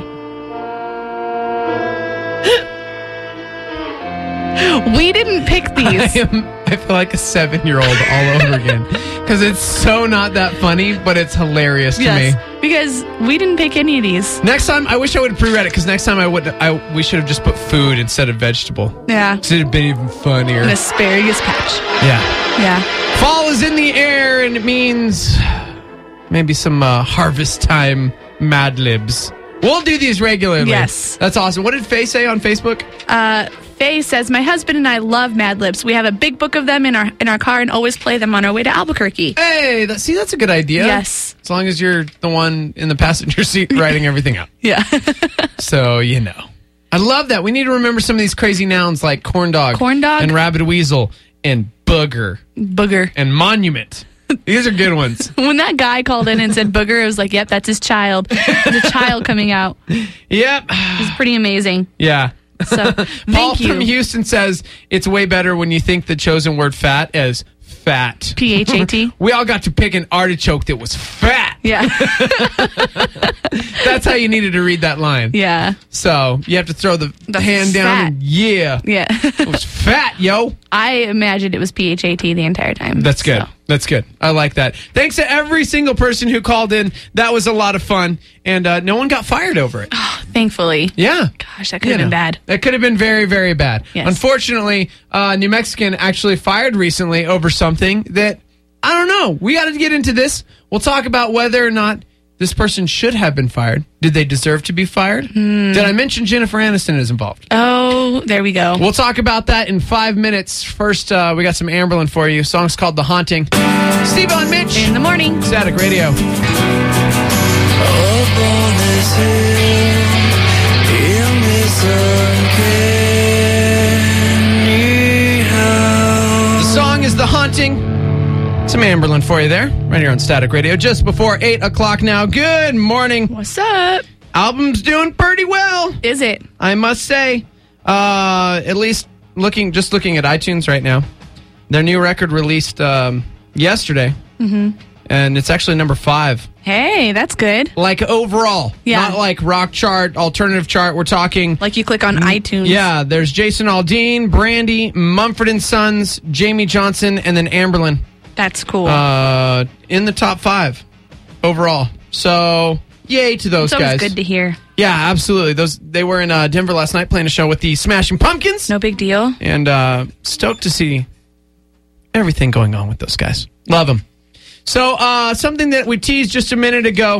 We didn't pick these. I feel like a 7-year-old all over again because it's so not that funny, but it's hilarious to me. Because we didn't pick any of these. Next time, I wish I would have pre-read it because next time we should have just put food instead of vegetable. Yeah. It would have been even funnier. An asparagus patch. Yeah. Yeah. Fall is in the air, and it means maybe some harvest time Mad Libs. We'll do these regularly. Yes. That's awesome. What did Faye say on Facebook? Faye says, my husband and I love Mad Libs. We have a big book of them in our car and always play them on our way to Albuquerque. Hey, that's a good idea. Yes. As long as you're the one in the passenger seat writing everything out. Yeah. So, I love that. We need to remember some of these crazy nouns like corn dog. And rabbit weasel. And booger. And monument. These are good ones. When that guy called in and said booger, I was like, yep, that's his child. There's a child coming out. Yep. It's pretty amazing. Yeah. So, Paul from Houston says it's way better when you think the chosen word fat as fat. P-H-A-T. We all got to pick an artichoke that was fat. Yeah. That's how you needed to read that line. Yeah. So you have to throw the hand down. And Yeah. It was fat, yo. I imagined it was P-H-A-T the entire time. That's good. So. That's good. I like that. Thanks to every single person who called in. That was a lot of fun. And no one got fired over it. Oh, thankfully. Yeah. Gosh, that could have been bad. That could have been very, very bad. Yes. Unfortunately, New Mexican actually fired recently over something that, I don't know. We got to get into this. We'll talk about whether or not this person should have been fired. Did they deserve to be fired? Did I mention Jennifer Aniston is involved? Oh, there we go. We'll talk about that in 5 minutes. First, we got some Amberlin for you. Song's called The Haunting. Steve and Mitch. In the morning. Static Radio. Up on this hill, in this uncanny house. The song is The Haunting. Some Amberlin for you there, right here on Static Radio, just before 8 o'clock now. Good morning. What's up? Album's doing pretty well. Is it? I must say, at least looking at iTunes right now, their new record released yesterday, and it's actually number 5. Hey, that's good. Like overall, Yeah. not like rock chart, alternative chart. We're talking like you click on iTunes. Yeah, there's Jason Aldean, Brandy, Mumford & Sons, Jamie Johnson, and then Amberlin. That's cool. In the top 5 overall. So, yay to those it's guys. It's good to hear. Yeah, absolutely. They were in Denver last night playing a show with the Smashing Pumpkins. No big deal. And stoked to see everything going on with those guys. Love them. So, something that we teased just a minute ago.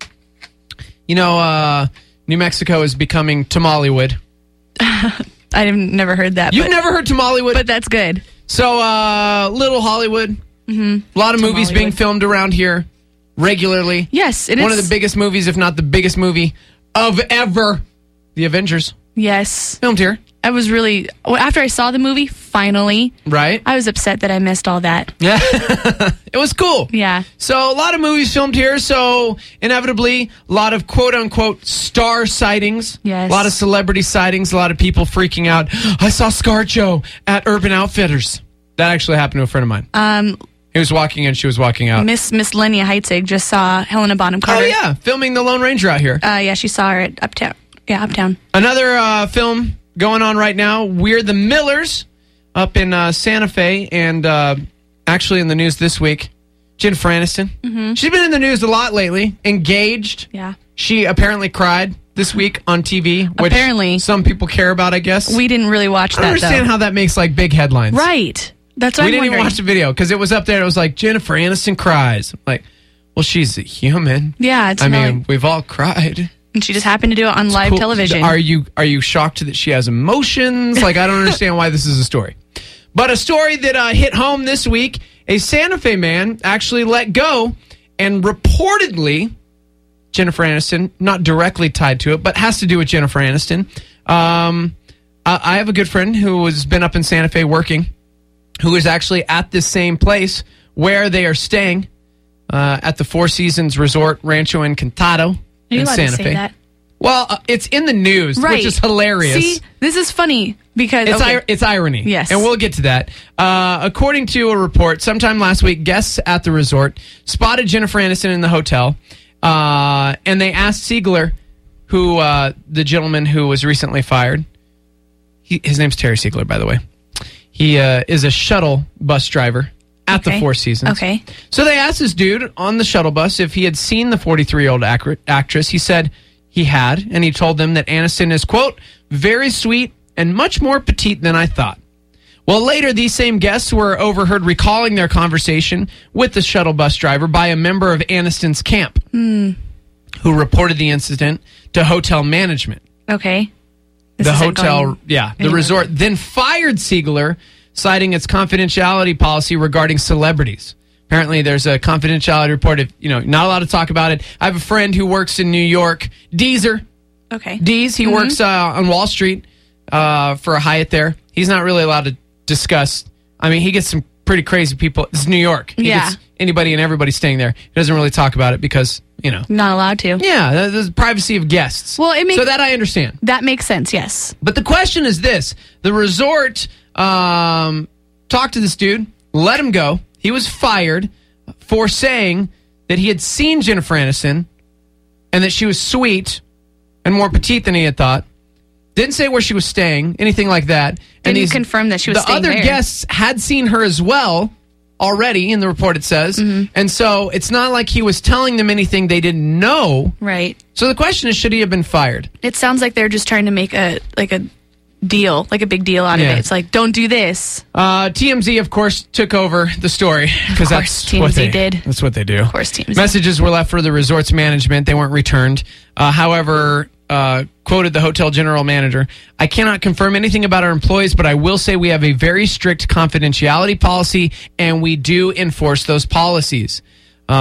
New Mexico is becoming Tamalewood. I've never heard that. You've never heard Tamalewood? But that's good. So, Little Hollywood. A lot of movies being filmed around here regularly. Yes. One of the biggest movies, if not the biggest movie of ever. The Avengers. Yes. Filmed here. I was really... After I saw the movie, finally... Right. I was upset that I missed all that. Yeah. It was cool. Yeah. So, a lot of movies filmed here. So, inevitably, a lot of quote-unquote star sightings. Yes. A lot of celebrity sightings. A lot of people freaking out. I saw ScarJo at Urban Outfitters. That actually happened to a friend of mine. He was walking in, she was walking out. Miss Lenia Heitzig just saw Helena Bonham Carter. Oh, yeah. Filming The Lone Ranger out here. Yeah, she saw her at Uptown. Yeah, Uptown. Another film going on right now. We're the Millers up in Santa Fe. And actually in the news this week, Jennifer Aniston. Mm-hmm. She's been in the news a lot lately. Engaged. Yeah. She apparently cried this week on TV. Which apparently. Some people care about, I guess. We didn't really watch that, I don't understand how that makes like big headlines. Right. That's what we I'm didn't wondering. even watch the video because it was up there. It was like Jennifer Aniston cries. I'm like, well, she's a human. Yeah, it's I mean, we've all cried. And she just happened to do it on live cool. television. Are you shocked that she has emotions? Like, I don't understand why this is a story. But a story that hit home this week: a Santa Fe man actually let go, and reportedly, Jennifer Aniston, not directly tied to it, but has to do with Jennifer Aniston. I have a good friend who has been up in Santa Fe working, who is actually at this same place where they are staying at the Four Seasons Resort Rancho Encantado in Santa Fe. That? Well, it's in the news, Right. which is hilarious. See, this is funny because It's irony. Yes. And we'll get to that. According to a report, sometime last week, guests at the resort spotted Jennifer Aniston in the hotel, and they asked Siegler, who the gentleman who was recently fired, his name's Terry Siegler, by the way. He is a shuttle bus driver at the Four Seasons. Okay. So they asked this dude on the shuttle bus if he had seen the 43-year-old actress. He said he had, and he told them that Aniston is, quote, very sweet and much more petite than I thought. Well, later, these same guests were overheard recalling their conversation with the shuttle bus driver by a member of Aniston's camp who reported the incident to hotel management. Okay. The hotel, the resort then fired Siegler, citing its confidentiality policy regarding celebrities. Apparently, there's a confidentiality report of, not allowed to talk about it. I have a friend who works in New York, Deezer. Okay. Deez, he works on Wall Street for a Hyatt there. He's not really allowed to discuss. I mean, he gets some pretty crazy people. This is New York. He gets anybody and everybody staying there. He doesn't really talk about it because, not allowed to. Yeah, the privacy of guests. Well, so that I understand. That makes sense, yes. But the question is this. The resort talked to this dude, let him go. He was fired for saying that he had seen Jennifer Aniston and that she was sweet and more petite than he had thought. Didn't say where she was staying, anything like that. Didn't you confirm that she was staying there? The other guests had seen her as well already, in the report it says. And so it's not like he was telling them anything they didn't know. Right. So the question is, should he have been fired? It sounds like they're just trying to make a deal, like a big deal out of it. It's like, don't do this. TMZ, of course, took over the story because that's TMZ what they did. That's what they do. Of course, TMZ. Messages were left for the resort's management. They weren't returned. However, quoted the hotel general manager, I cannot confirm anything about our employees, but I will say we have a very strict confidentiality policy, and we do enforce those policies. They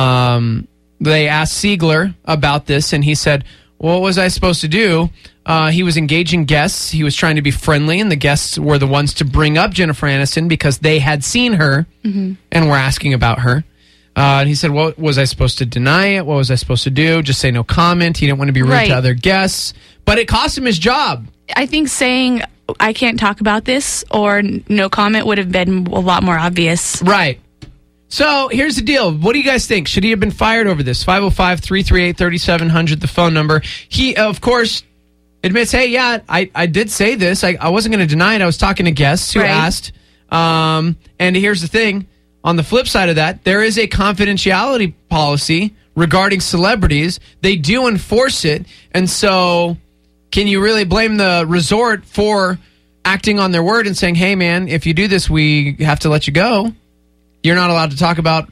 asked Siegler about this, and he said, what was I supposed to do? He was engaging guests. He was trying to be friendly, and the guests were the ones to bring up Jennifer Aniston because they had seen her and were asking about her. And he said, what was I supposed to deny it? What was I supposed to do? Just say no comment. He didn't want to be rude to other guests. But it cost him his job. I think saying, I can't talk about this or no comment would have been a lot more obvious. Right. So here's the deal. What do you guys think? Should he have been fired over this? 505-338-3700, the phone number. He, of course, admits, hey, yeah, I did say this. I wasn't going to deny it. I was talking to guests who asked. And here's the thing. On the flip side of that, there is a confidentiality policy regarding celebrities. They do enforce it. And so can you really blame the resort for acting on their word and saying, hey, man, if you do this, we have to let you go? You're not allowed to talk about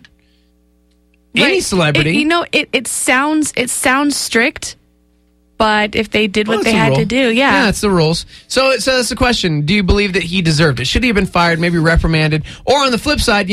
any celebrity. It sounds strict, but if they did what they had to do, yeah, that's the rules. So that's the question: do you believe that he deserved it? Should he have been fired, maybe reprimanded, or on the flip side,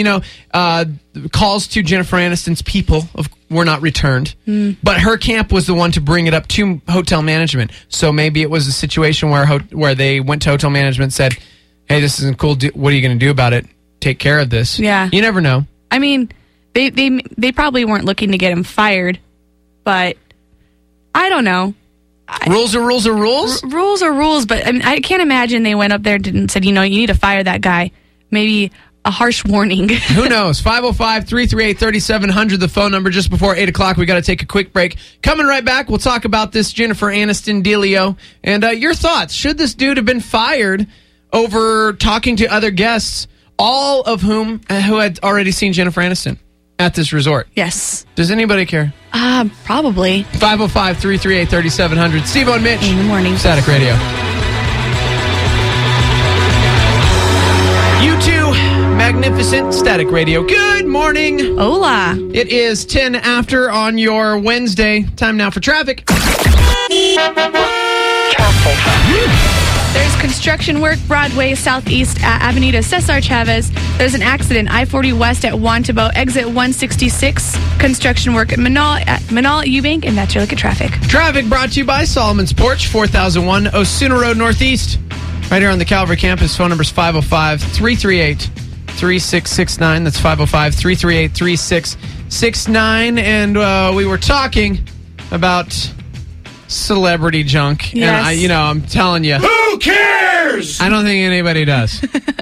calls to Jennifer Aniston's people were not returned, but her camp was the one to bring it up to hotel management. So maybe it was a situation where they went to hotel management and said, "Hey, this isn't cool. What are you going to do about it? Take care of this." Yeah, you never know. I mean, they probably weren't looking to get him fired, but I don't know. Rules are rules are rules? Rules are rules, but I mean, I can't imagine they went up there and said, you need to fire that guy. Maybe a harsh warning. Who knows? 505-338-3700, the phone number. Just before 8 o'clock, we got to take a quick break. Coming right back, we'll talk about this Jennifer Aniston dealio. And your thoughts. Should this dude have been fired over talking to other guests, all of whom who had already seen Jennifer Aniston at this resort? Yes. Does anybody care? Probably. 505-338-3700. Steve and Mitch. In the morning. Static Radio. U2, magnificent Static Radio. Good morning. Hola. It is 10 after on your Wednesday. Time now for traffic. There's construction work Broadway Southeast at Avenida Cesar Chavez. There's an accident I-40 West at Wantabo, exit 166. Construction work at Manal at Eubank, and that's your look at traffic. Traffic brought to you by Solomon's Porch, 4001 Osuna Road Northeast. Right here on the Calvary campus. Phone number is 505-338-3669. That's 505-338-3669. And we were talking about celebrity junk. Yes. And I'm telling you. Who cares? I don't think anybody does.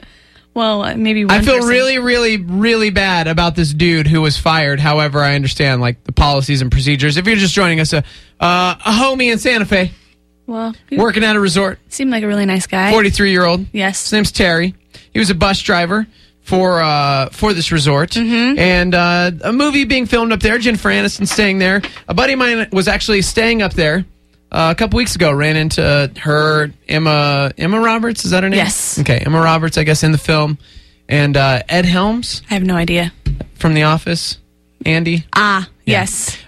Well, maybe one I feel person. really, really, really bad about this dude who was fired. However, I understand like the policies and procedures. If you're just joining us, a homie in Santa Fe, Well, he working at a resort, seemed like a really nice guy. 43-year-old. Yes. His name's Terry. He was a bus driver for this resort, and a movie being filmed up there. Jennifer Aniston staying there. A buddy of mine was actually staying up there a couple weeks ago. Ran into her, Emma Roberts. Is that her name? Yes. Okay, Emma Roberts, I guess, in the film, and Ed Helms I have no idea. from The Office. Andy. Yes.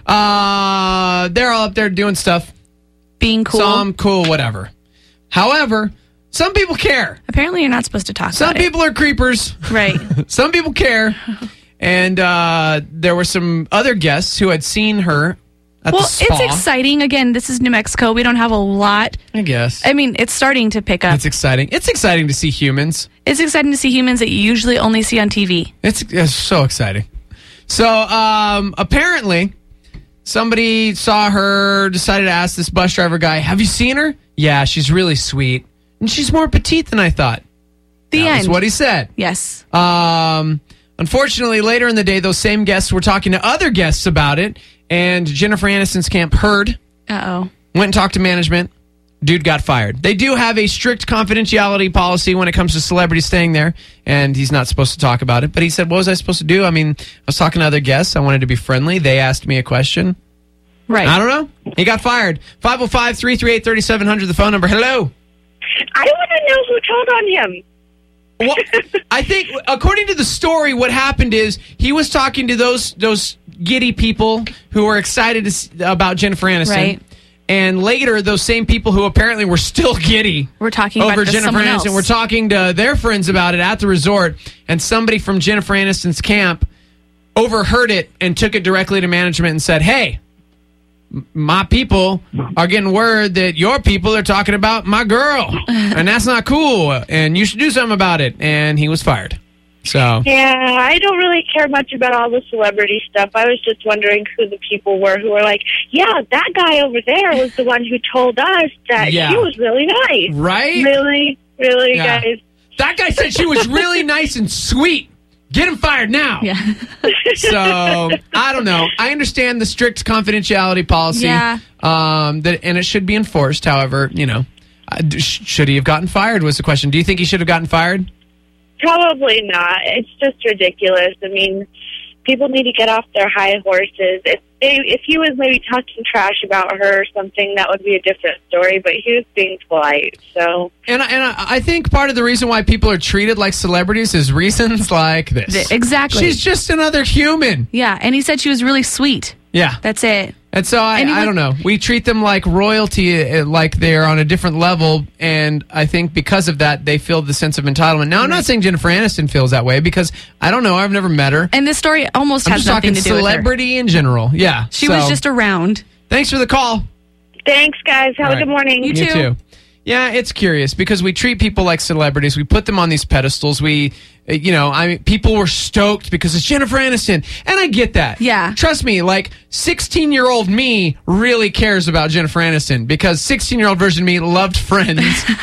They're all up there doing stuff. Being cool. Some cool, whatever. However, some people care. Apparently, you're not supposed to talk Some about people are creepers. it. Right. Some people care. And there were some other guests who had seen her at Well, the spa. it's exciting. Again, this is New Mexico. We don't have a lot. I guess. I mean, it's starting to pick up. It's exciting. It's exciting to see humans. It's exciting to see humans that you usually only see on TV. It's so exciting. So, apparently, somebody saw her, decided to ask this bus driver guy, have you seen her? Yeah, she's really sweet. And she's more petite than I thought. The That end. was what he said. Yes. Unfortunately, later in the day, those same guests were talking to other guests about it, and Jennifer Aniston's camp heard, Uh-oh. went and talked to management. Dude got fired. They do have a strict confidentiality policy when it comes to celebrities staying there, and he's not supposed to talk about it. But he said, what was I supposed to do? I mean, I was talking to other guests. I wanted to be friendly. They asked me a question. Right. I don't know. He got fired. 505-338-3700, the phone number. Hello. I want to know who told on him. Well, I think, according to the story, what happened is he was talking to those giddy people who were excited about Jennifer Aniston. Right. And later, those same people who apparently were still giddy We're talking over about it to Jennifer someone Aniston else. were talking to their friends about it at the resort, and somebody from Jennifer Aniston's camp overheard it and took it directly to management and said, hey, my people are getting word that your people are talking about my girl, and that's not cool, and you should do something about it. And he was fired. So Yeah, I don't really care much about all the celebrity stuff. I was just wondering who the people were who were like, yeah, that guy over there was the one who told us that Yeah. she was really nice. Right? Really, Yeah. guys. That guy said she was really nice and sweet. Get him fired now. Yeah. So I don't know. I understand the strict confidentiality policy. Yeah. And it should be enforced. However, should he have gotten fired was the question. Do you think he should have gotten fired? Probably not. It's just ridiculous. I mean, people need to get off their high horses. If he was maybe talking trash about her or something, that would be a different story. But he was being polite, so. And I think part of the reason why people are treated like celebrities is reasons like this. Exactly. She's just another human. Yeah, and he said she was really sweet. Yeah. That's it. And so I don't know. We treat them like royalty, like they're on a different level, and I think because of that, they feel the sense of entitlement. Now, I'm not saying Jennifer Aniston feels that way because I don't know. I've never met her. And this story almost I'm has just nothing talking to do with her. celebrity in general. Yeah, She was just around. Thanks for the call. Thanks, guys. Have All a right. good morning. You too. Yeah, it's curious because we treat people like celebrities. We put them on these pedestals. People were stoked because it's Jennifer Aniston. And I get that. Yeah. Trust me, like 16-year-old me really cares about Jennifer Aniston because 16-year-old version of me loved Friends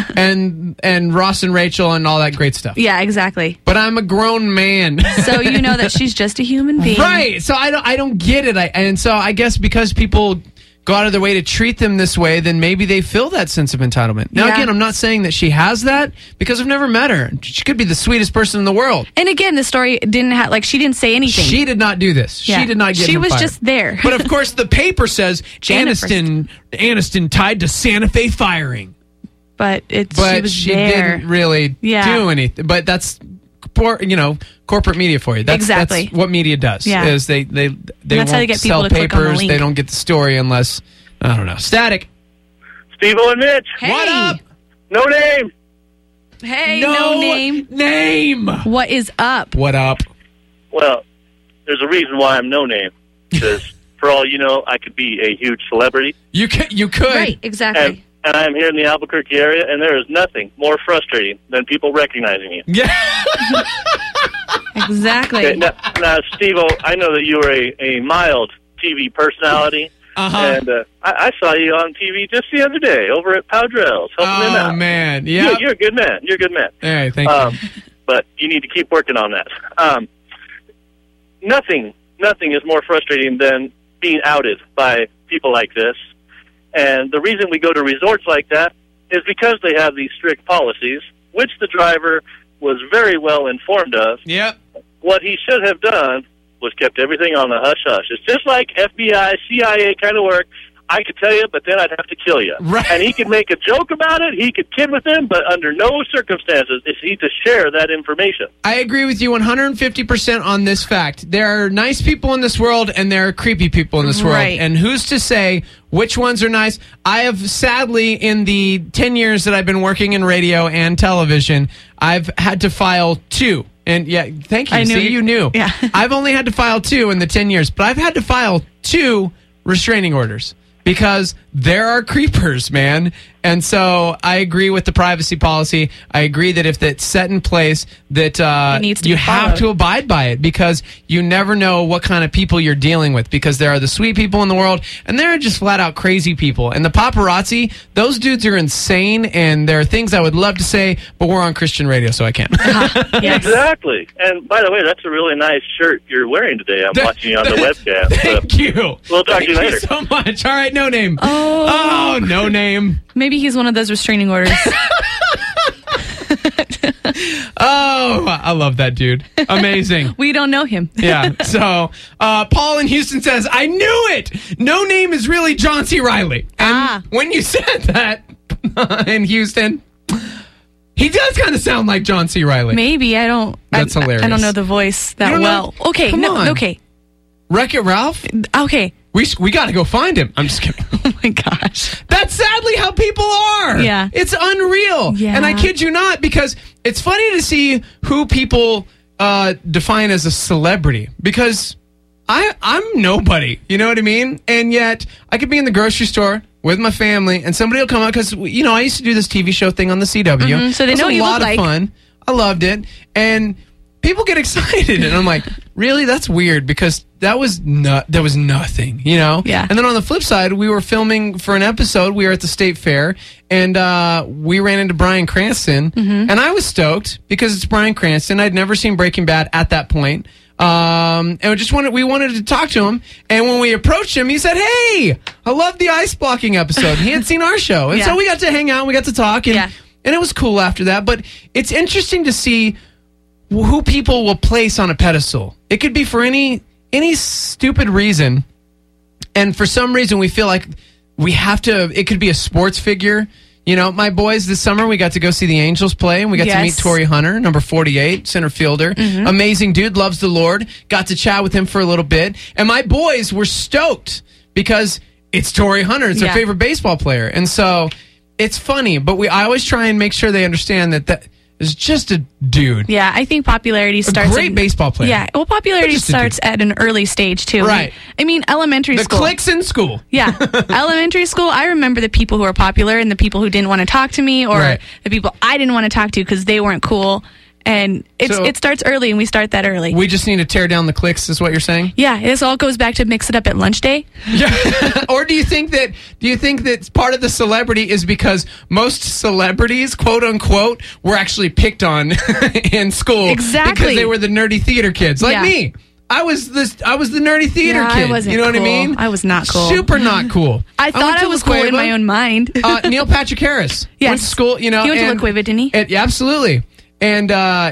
and Ross and Rachel and all that great stuff. Yeah, exactly. But I'm a grown man. So you know that she's just a human being. Right. So I don't get it. And so I guess because people go out of their way to treat them this way, then maybe they feel that sense of entitlement. Now, Yeah. again, I'm not saying that she has that because I've never met her. She could be the sweetest person in the world. And again, the story didn't have, she didn't say anything. She did not do this. Yeah. She did not get She him was fired. just there. But of course, the paper says Jennifer. Aniston tied to Santa Fe firing. But she But was she there. didn't really Yeah. do anything. But that's corporate media for you. Exactly. That's what media does. Yeah. Is they that's won't how they get people sell to click on the papers. link. They don't get the story unless I don't know. Static. Steve-O and Mitch. Hey. What up? No name. Hey, no name. Name. What is up? What up? Well, there's a reason why I'm no name. Because for all you know, I could be a huge celebrity. You could. Right, exactly. And I'm here in the Albuquerque area, and there is nothing more frustrating than people recognizing you. Yeah. Exactly. Okay, now Steve-O, I know that you are a mild TV personality, And I saw you on TV just the other day over at Powdrell's helping them out. Oh, man. Yeah. You're a good man. You're a good man. Hey, thank you. But you need to keep working on that. Nothing is more frustrating than being outed by people like this. And the reason we go to resorts like that is because they have these strict policies, which the driver was very well informed of. Yep. What he should have done was kept everything on the hush-hush. It's just like FBI, CIA kind of work. I could tell you, but then I'd have to kill you. Right. And he could make a joke about it. He could kid with him, but under no circumstances is he to share that information. I agree with you 150% on this fact. There are nice people in this world, and there are creepy people in this world. Right. And who's to say which ones are nice? I have, sadly, in the 10 years that I've been working in radio and television, I've had to file 2. And yeah, thank you. I knew See, you knew. Yeah. I've only had to file 2 in the 10 years, but I've had to file 2 restraining orders. Because there are creepers, man. And so I agree with the privacy policy. I agree that if that's set in place, that you have to abide by it, because you never know what kind of people you're dealing with, because there are the sweet people in the world, and there are just flat out crazy people. And the paparazzi, those dudes are insane, and there are things I would love to say, but we're on Christian radio, so I can't. Yes. Exactly. And by the way, that's a really nice shirt you're wearing today. I'm watching you on the webcam. Thank you. We'll talk to you later. Thank you so much. All right, No Name. Oh, No Name. Maybe he's one of those restraining orders. Oh, I love that dude. Amazing. We don't know him. Yeah. So, Paul in Houston says, I knew it. No Name is really John C. Reilly. And when you said that in Houston, he does kind of sound like John C. Reilly. Maybe. I don't. That's hilarious. I don't know the voice that You don't well. know? Okay. Come on. Okay. Wreck-It Ralph? Okay. We got to go find him. I'm just kidding. Oh my gosh. That's sadly how people are. Yeah. It's unreal. Yeah. And I kid you not, because it's funny to see who people define as a celebrity, because I'm nobody. You know what I mean? And yet I could be in the grocery store with my family, and somebody will come up, because I used to do this TV show thing on the CW. Mm-hmm. So they know what you look like. It was a lot of fun. I loved it. And people get excited, and I'm like, really? That's weird, because that was nothing, Yeah. And then on the flip side, we were filming for an episode. We were at the State Fair, and we ran into Bryan Cranston, and I was stoked because it's Bryan Cranston. I'd never seen Breaking Bad at that point. And we wanted to talk to him, and when we approached him, he said, "Hey, I love the ice blocking episode." He had seen our show, and so we got to hang out, we got to talk, and it was cool after that. But it's interesting to see who people will place on a pedestal. It could be for any stupid reason, and for some reason we feel like we have to. It could be a sports figure. My boys this summer, we got to go see the Angels play, and we got to meet Torrey Hunter, number 48, center fielder. Mm-hmm. Amazing dude, loves the Lord. Got to chat with him for a little bit, and my boys were stoked because it's Torrey Hunter. It's their favorite baseball player, and so it's funny. But I always try and make sure they understand that is just a dude. Yeah, I think popularity starts. A great baseball player. Yeah, well, popularity starts at an early stage too. Right. I mean, elementary school. The cliques in school. Yeah, elementary school. I remember the people who were popular and the people who didn't want to talk to me, or the people I didn't want to talk to because they weren't cool. And it starts early, and we start that early. We just need to tear down the cliques, is what you're saying? Yeah, this all goes back to mix it up at lunch day. Yeah. Or do you think that part of the celebrity is because most celebrities, quote unquote, were actually picked on in school? Exactly. Because they were the nerdy theater kids, like me. I was the nerdy theater kid. I wasn't you know cool. what I mean? I was not cool. Super not cool. I thought I was cool in my own mind. Neil Patrick Harris. Yes. Went to school, He went to La Cueva, didn't he? Yeah, absolutely. And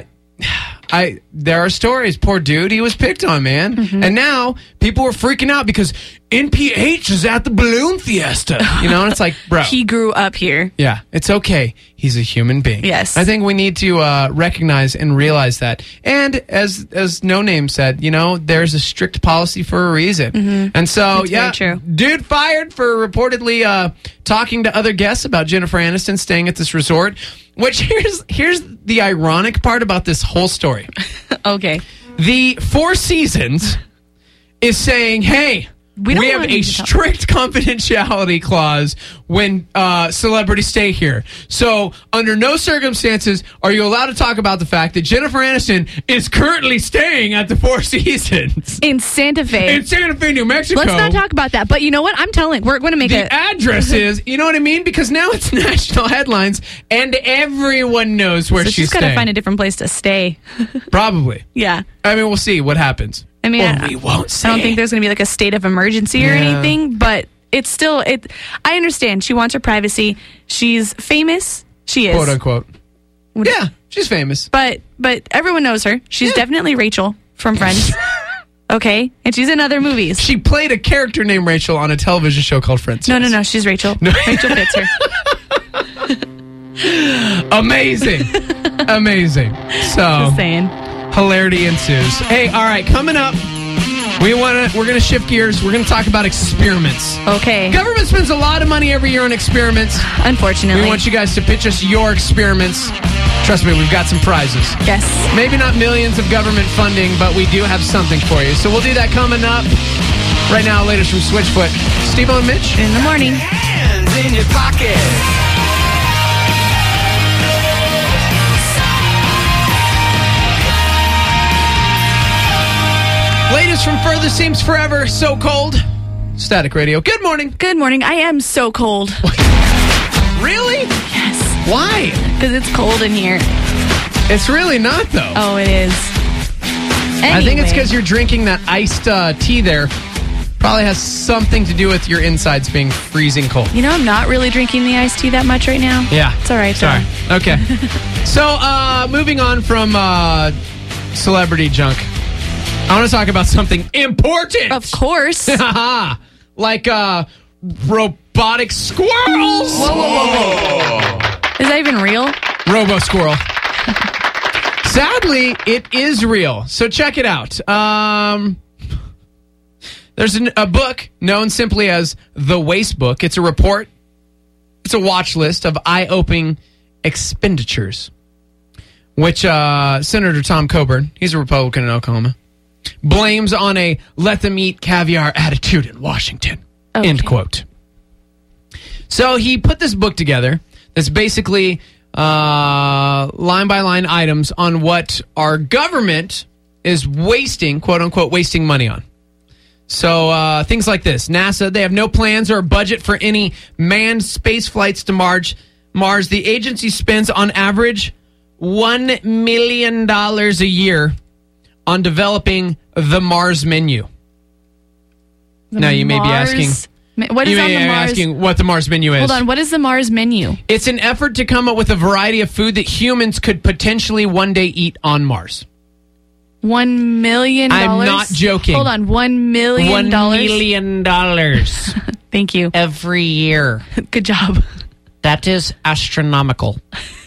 there are stories. Poor dude, he was picked on, man. Mm-hmm. And now people are freaking out because NPH is at the balloon fiesta. And it's like, bro. He grew up here. Yeah, it's okay. He's a human being. Yes. I think we need to recognize and realize that. And as No Name said, there's a strict policy for a reason. Mm-hmm. And so, That's very true. Dude fired for reportedly talking to other guests about Jennifer Aniston staying at this resort. Which here's the ironic part about this whole story. Okay. The Four Seasons is saying, hey, We have a strict confidentiality clause when celebrities stay here. So, under no circumstances are you allowed to talk about the fact that Jennifer Aniston is currently staying at the Four Seasons in Santa Fe. In Santa Fe, New Mexico. Let's not talk about that. But you know what? We're going to make the address is, you know what I mean? Because now it's national headlines and everyone knows where she's got to find a different place to stay. Probably. Yeah. I mean, we'll see what happens. I mean, we won't say. I don't think there's going to be like a state of emergency or anything, but it's still, I understand. She wants her privacy. She's famous. She is. Quote unquote. Yeah, she's famous. But everyone knows her. She's definitely Rachel from Friends. Okay? And she's in other movies. She played a character named Rachel on a television show called Friends. No. She's Rachel. No. Rachel fits her. Amazing. So, just saying. Hilarity ensues. Hey, all right, coming up, we're going to shift gears. We're going to talk about experiments. Okay. Government spends a lot of money every year on experiments. Unfortunately. We want you guys to pitch us your experiments. Trust me, we've got some prizes. Yes. Maybe not millions of government funding, but we do have something for you. So we'll do that coming up. Right now, latest from Switchfoot. Steve-O and Mitch. In the morning. Hands in your pocket. Latest from Further Seems Forever, So Cold. Static Radio. Good morning. Good morning. I am so cold. Really? Yes. Why? Because it's cold in here. It's really not, though. Oh, it is. Anyway. I think it's because you're drinking that iced tea there. Probably has something to do with your insides being freezing cold. You know, I'm not really drinking the iced tea that much right now. Yeah. It's all right, Sorry. Okay. So, moving on from celebrity junk. I want to talk about something important. Of course. Like robotic squirrels. Whoa. Is that even real? Robo squirrel. Sadly, it is real. So check it out. There's a book known simply as The Waste Book. It's a report. It's a watch list of eye-opening expenditures, which Senator Tom Coburn, he's a Republican in Oklahoma, blames on a let-them-eat caviar attitude in Washington. Okay. End quote. So he put this book together that's basically line-by-line items on what our government is wasting, quote-unquote, wasting money on. So things like this. NASA, they have no plans or a budget for any manned space flights to Mars. The agency spends on average $1 million a year on developing the Mars menu. Now you may be asking, what is on the Mars? Asking what the Mars menu is. Hold on, what is the Mars menu? It's an effort to come up with a variety of food that humans could potentially one day eat on Mars. $1 million? I'm not joking. Hold on, $1 million? $1 million. Thank you. Every year. Good job. That is astronomical.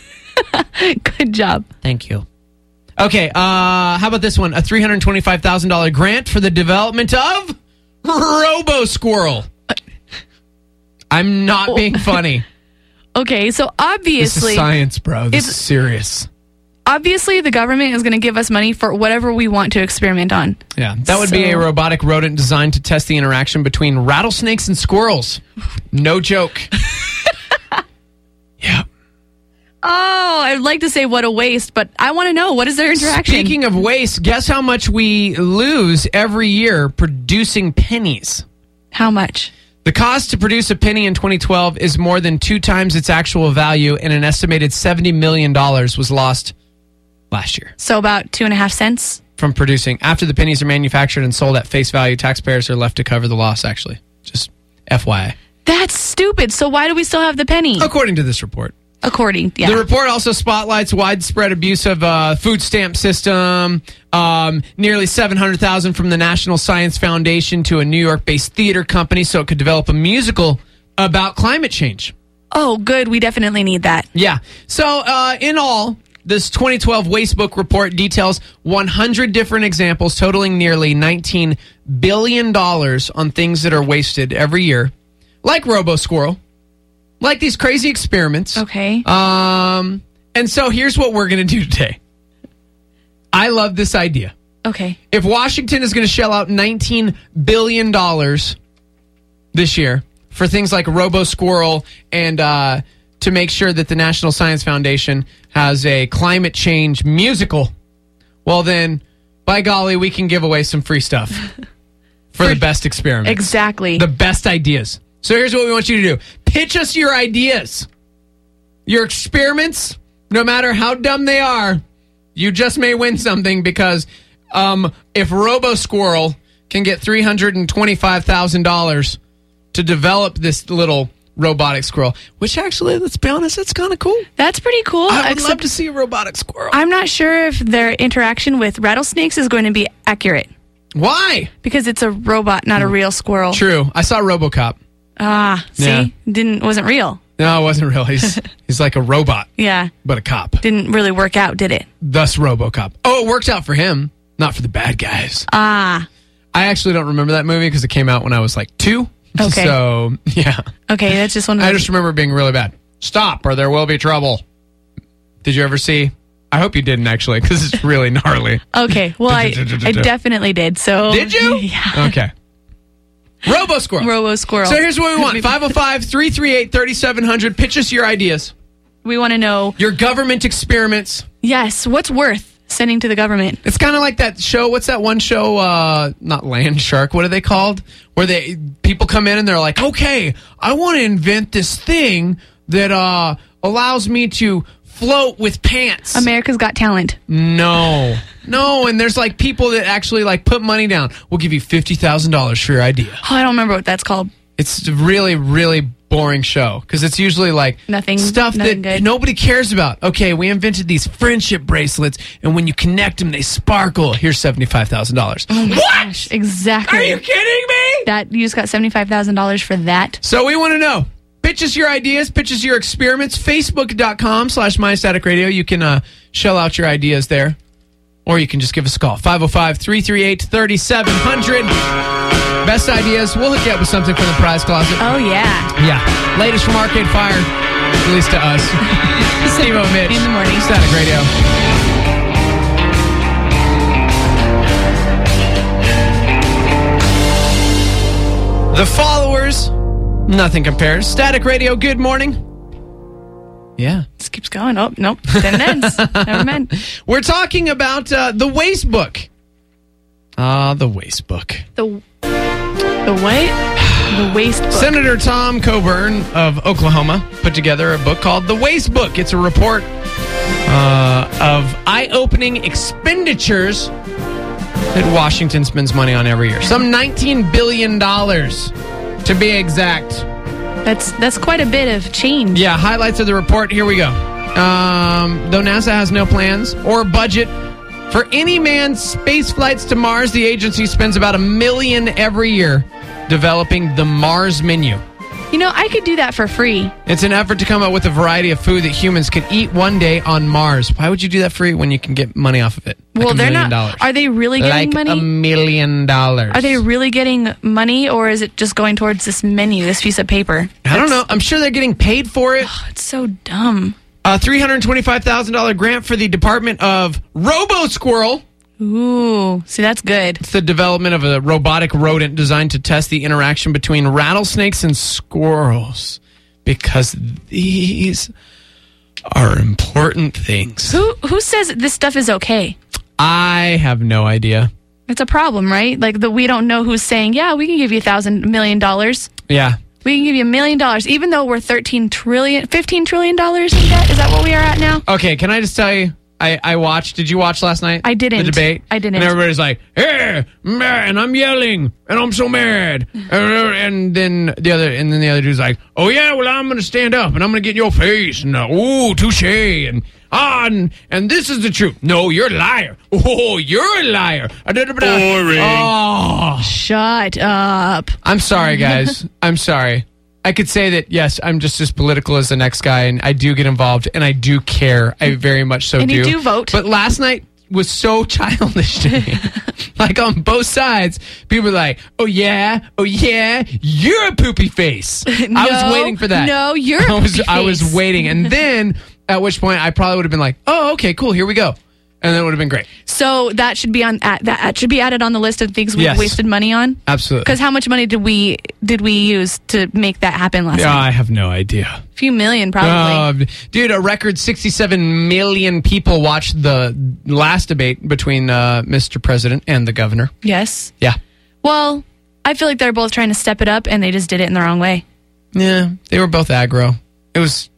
Good job. Thank you. Okay, how about this one? A $325,000 grant for the development of Robo Squirrel. I'm not being funny. Okay, so obviously... This is science, bro. This is serious. Obviously, the government is going to give us money for whatever we want to experiment on. Yeah, that would be a robotic rodent designed to test the interaction between rattlesnakes and squirrels. No joke. Yeah. Oh, I'd like to say what a waste, but I want to know, what is their interaction? Speaking of waste, guess how much we lose every year producing pennies? How much? The cost to produce a penny in 2012 is more than 2 times its actual value, and an estimated $70 million was lost last year. So about 2.5 cents? From producing. After the pennies are manufactured and sold at face value, taxpayers are left to cover the loss, actually. Just FYI. That's stupid. So why do we still have the penny? According to this report. Yeah. The report also spotlights widespread abuse of food stamp system, nearly $700,000 from the National Science Foundation to a New York-based theater company so it could develop a musical about climate change. Oh, good. We definitely need that. Yeah. So, in all, this 2012 Wastebook report details 100 different examples totaling nearly $19 billion on things that are wasted every year, like Robo Squirrel. Like these crazy experiments. Okay. And so here's what we're going to do today. I love this idea. Okay. If Washington is going to shell out $19 billion this year for things like RoboSquirrel and to make sure that the National Science Foundation has a climate change musical, well then, by golly, we can give away some free stuff for the best experiments. Exactly. The best ideas. So here's what we want you to do. Pitch us your ideas. Your experiments, no matter how dumb they are, you just may win something because if RoboSquirrel can get $325,000 to develop this little robotic squirrel, which actually, let's be honest, that's kind of cool. That's pretty cool. I would love to see a robotic squirrel. I'm not sure if their interaction with rattlesnakes is going to be accurate. Why? Because it's a robot, not a real squirrel. True. I saw RoboCop. See? Wasn't real. No, it wasn't real. He's like a robot. Yeah. But a cop. Didn't really work out, did it? Thus RoboCop. Oh, it worked out for him, not for the bad guys. I actually don't remember that movie because it came out when I was like 2. Okay. So, yeah. Okay, that's just one of I just remember it being really bad. Stop or there will be trouble. Did you ever see? I hope you didn't actually because it's really gnarly. Okay, well, I definitely did. So Did you? Yeah. Okay. RoboSquirrel. RoboSquirrel. So here's what we want. 505-338-3700. Pitch us your ideas. We want to know your government experiments. Yes, what's worth sending to the government? It's kind of like that show. What's that one show? Not Land Shark. What are they called? Where people come in and they're like, okay, I want to invent this thing that allows me to float with pants. America's Got Talent. No, and there's like people that actually like put money down. We'll give you $50,000 for your idea. Oh, I don't remember what that's called. It's a really, really boring show because it's usually like stuff that good. Nobody cares about. Okay, we invented these friendship bracelets, and when you connect them, they sparkle. Here's $75,000. Oh my gosh, exactly. Are you kidding me? That you just got $75,000 for that. So we want to know. Pitch us your ideas. Pitch us your experiments. Facebook.com/MyStaticRadio. You can shell out your ideas there. Or you can just give us a call. 505-338-3700. Best ideas. We'll hook you up with something from the prize closet. Oh, yeah. Yeah. Latest from Arcade Fire. At least to us. Steve-O Mitch. In the morning. Static Radio. The followers... Nothing compares. Static Radio, good morning. Yeah. This keeps going. Oh, nope. Then it ends. Never mind. We're talking about the Waste Book. The Waste Book. The what? The Waste Book. Senator Tom Coburn of Oklahoma put together a book called The Waste Book. It's a report of eye-opening expenditures that Washington spends money on every year. Some $19 billion. To be exact. That's quite a bit of change. Yeah, highlights of the report. Here we go. Though NASA has no plans or budget for any manned space flights to Mars, the agency spends about $1 million every year developing the Mars menu. You know, I could do that for free. It's an effort to come up with a variety of food that humans could eat one day on Mars. Why would you do that free when you can get money off of it? Well, they're not. Are they really getting money? Like $1 million. Are they really getting money, or is it just going towards this menu, this piece of paper? I don't know. I'm sure they're getting paid for it. Oh, it's so dumb. A $325,000 grant for the Department of RoboSquirrel. Ooh, see, that's good. It's the development of a robotic rodent designed to test the interaction between rattlesnakes and squirrels. Because these are important things. Who says this stuff is okay? I have no idea. It's a problem, right? Like, we don't know who's saying, yeah, we can give you $1 million. Yeah. We can give you $1 million, even though we're $15 trillion in debt. Is that what we are at now? Okay, can I just tell you? I watched. Did you watch last night? I didn't. The debate? I didn't. And everybody's like, hey, man, I'm yelling, and I'm so mad. And then the other dude's like, oh, yeah, well, I'm going to stand up, and I'm going to get in your face. And, ooh, touche. And this is the truth. No, you're a liar. Oh, you're a liar. Boring. Oh. Shut up. I'm sorry, guys. I'm sorry. I could say that, yes, I'm just as political as the next guy, and I do get involved, and I do care. I very much so and do. And you do vote. But last night was so childish to me. Like, on both sides, people were like, oh, yeah, you're a poopy face. I was waiting for that. No, you're a poopy face. I was waiting, and then, at which point, I probably would have been like, oh, okay, cool, here we go. And then it would have been great. So that should be that should be added on the list of things we've Yes. wasted money on. Absolutely. Because how much money did we use to make that happen last Yeah, night? I have no idea. A few million, probably. Dude, a record 67 million people watched the last debate between Mr. President and the governor. Yes. Yeah. Well, I feel like they're both trying to step it up, and they just did it in the wrong way. Yeah, they were both aggro. It was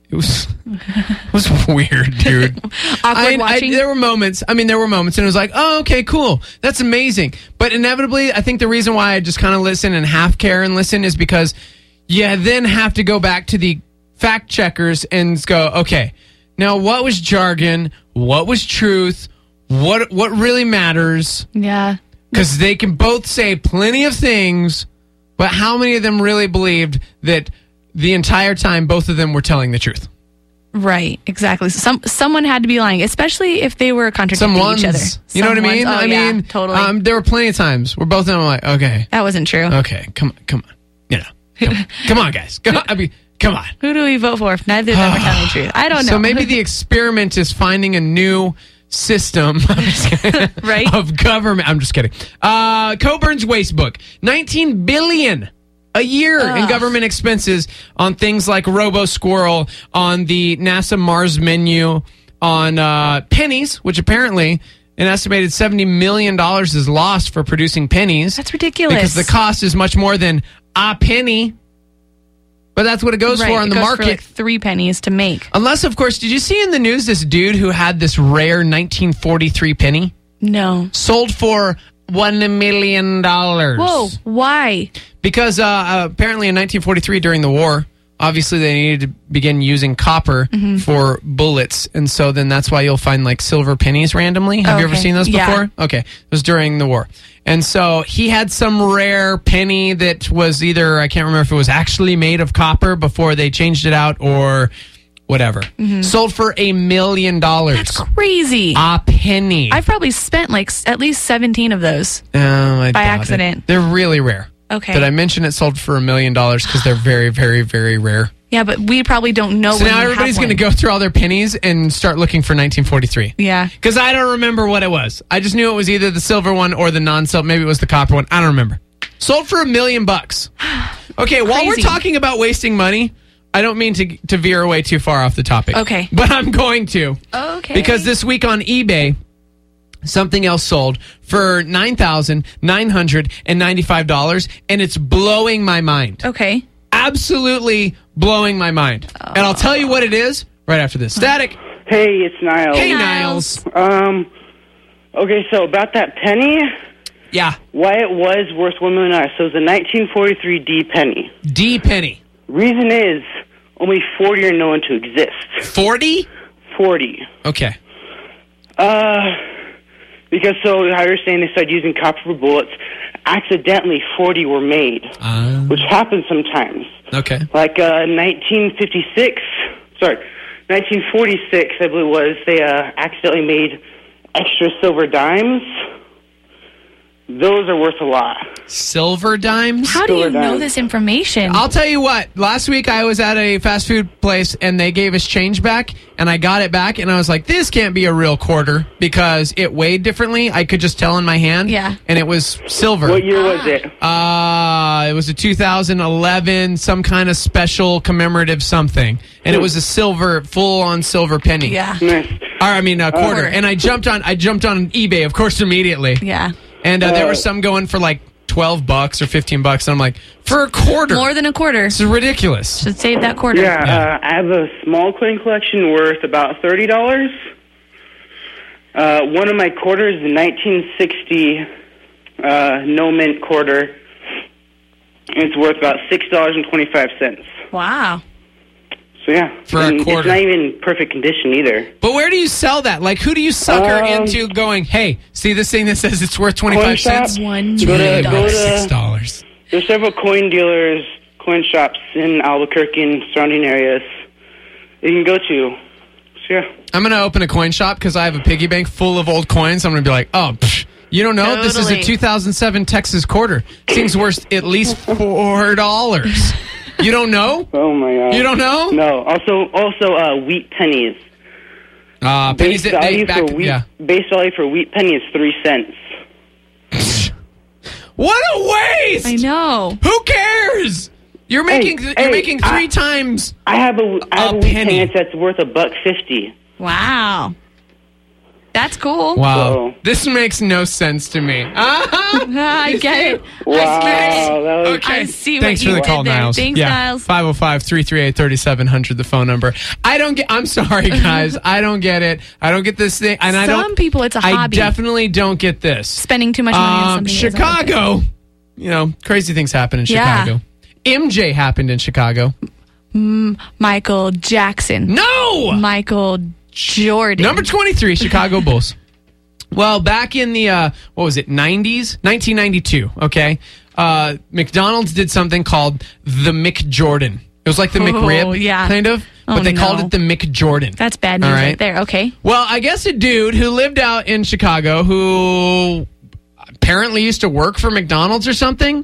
weird, dude. Awkward watching. There were moments, and it was like, oh, okay, cool. That's amazing. But inevitably, I think the reason why I just kind of listen and half care and listen is because you then have to go back to the fact checkers and go, okay, now what was jargon? What was truth? What really matters? Yeah. Because they can both say plenty of things, but how many of them really believed that the entire time both of them were telling the truth? Right, exactly. Someone had to be lying, especially if they were contradicting each other. You know what I mean? Oh, yeah, totally. There were plenty of times where both of them were like, okay. That wasn't true. Okay, come on. You know, come on, guys. Come on. Who do we vote for if neither of them are telling the truth? I don't know. So maybe the experiment is finding a new system right? of government. I'm just kidding. Coburn's Waste Book. $19 billion a year in government expenses on things like Robo-Squirrel, on the NASA Mars menu, on pennies, which apparently an estimated $70 million is lost for producing pennies. That's ridiculous. Because the cost is much more than a penny. But that's what it goes for on the market. For like 3 pennies to make. Unless, of course, did you see in the news this dude who had this rare 1943 penny? No. Sold for $1 million. Whoa, why? Because apparently in 1943 during the war, obviously they needed to begin using copper for bullets. And so then that's why you'll find like silver pennies randomly. Have you ever seen those before? Yeah. Okay. It was during the war. And so he had some rare penny that was either, I can't remember if it was actually made of copper before they changed it out or whatever. Sold for $1 million. That's crazy. A penny. I've probably spent like at least 17 of those by accident. They're really rare. Okay. Did I mention it sold for $1 million because they're very, very, very rare? Yeah, but we probably don't know. So now everybody's going to go through all their pennies and start looking for 1943. Yeah. Because I don't remember what it was. I just knew it was either the silver one or the non-silver. Maybe it was the copper one. I don't remember. Sold for $1 million. Okay, while we're talking about wasting money, I don't mean to veer away too far off the topic. Okay. But I'm going to. Okay. Because this week on eBay, something else sold for $9,995, and it's blowing my mind. Okay. Absolutely blowing my mind. And I'll tell you what it is right after this. Static. Hey, it's Niles. Hey, Niles. Okay, so about that penny. Yeah. Why it was worth $1 million. So it was a 1943 D penny. D penny. Reason is only 40 are known to exist. 40? 40. Okay. Because so I understand they started using copper for bullets. Accidentally, 40 were made, which happens sometimes. Okay. Like 1946, I believe it was, they accidentally made extra silver dimes. Those are worth a lot. Silver dimes? How do you know this information? I'll tell you what. Last week I was at a fast food place and they gave us change back and I got it back and I was like, this can't be a real quarter because it weighed differently. I could just tell in my hand. Yeah. And it was silver. What year was it? It was a 2011, some kind of special commemorative something. And it was a silver, full-on silver penny. Yeah. Nice. Quarter. And I jumped on eBay, of course, immediately. Yeah. And there were some going for like $12 or $15, and I'm like, for a quarter, more than a quarter. This is ridiculous. Should save that quarter. Yeah, I have a small coin collection worth about $30. One of my quarters is a 1960 no mint quarter. It's worth about $6.25. Wow. So yeah, for a quarter. It's not even in perfect condition either. But where do you sell that? Like, who do you sucker into going, hey, see this thing that says it's worth 25 cents? $1. $6. There's several coin dealers, coin shops in Albuquerque and surrounding areas you can go to. So yeah. I'm going to open a coin shop because I have a piggy bank full of old coins. I'm going to be like, oh, you don't know? Totally. This is a 2007 Texas quarter. This thing's worth at least $4. You don't know? Oh my God! You don't know? No. Also, wheat pennies. Pennies Base that value back, for wheat. yeah. Base value for wheat penny is 3 cents. What a waste! I know. Who cares? You're making making 3 times. I have a wheat penny. penny that's worth $1.50. Wow. That's cool. Wow. This makes no sense to me. I get it. Wow. That was, Okay. I see Thanks what for you the call, did there. Niles. Thanks, Niles. 505-338-3700, the phone number. I'm sorry, guys. I don't get it. I don't get this thing. And Some people, it's a hobby. I definitely don't get this. Spending too much money on something. Chicago. Crazy things happen in Yeah. Chicago. MJ happened in Chicago. Michael Jackson. No! Michael Jordan. Number 23, Chicago Bulls. Well, back in the, 90s? 1992, okay? McDonald's did something called the McJordan. It was like the McRib, yeah. kind of, but they called it the McJordan. That's bad news right there. Okay. Well, I guess a dude who lived out in Chicago who apparently used to work for McDonald's or something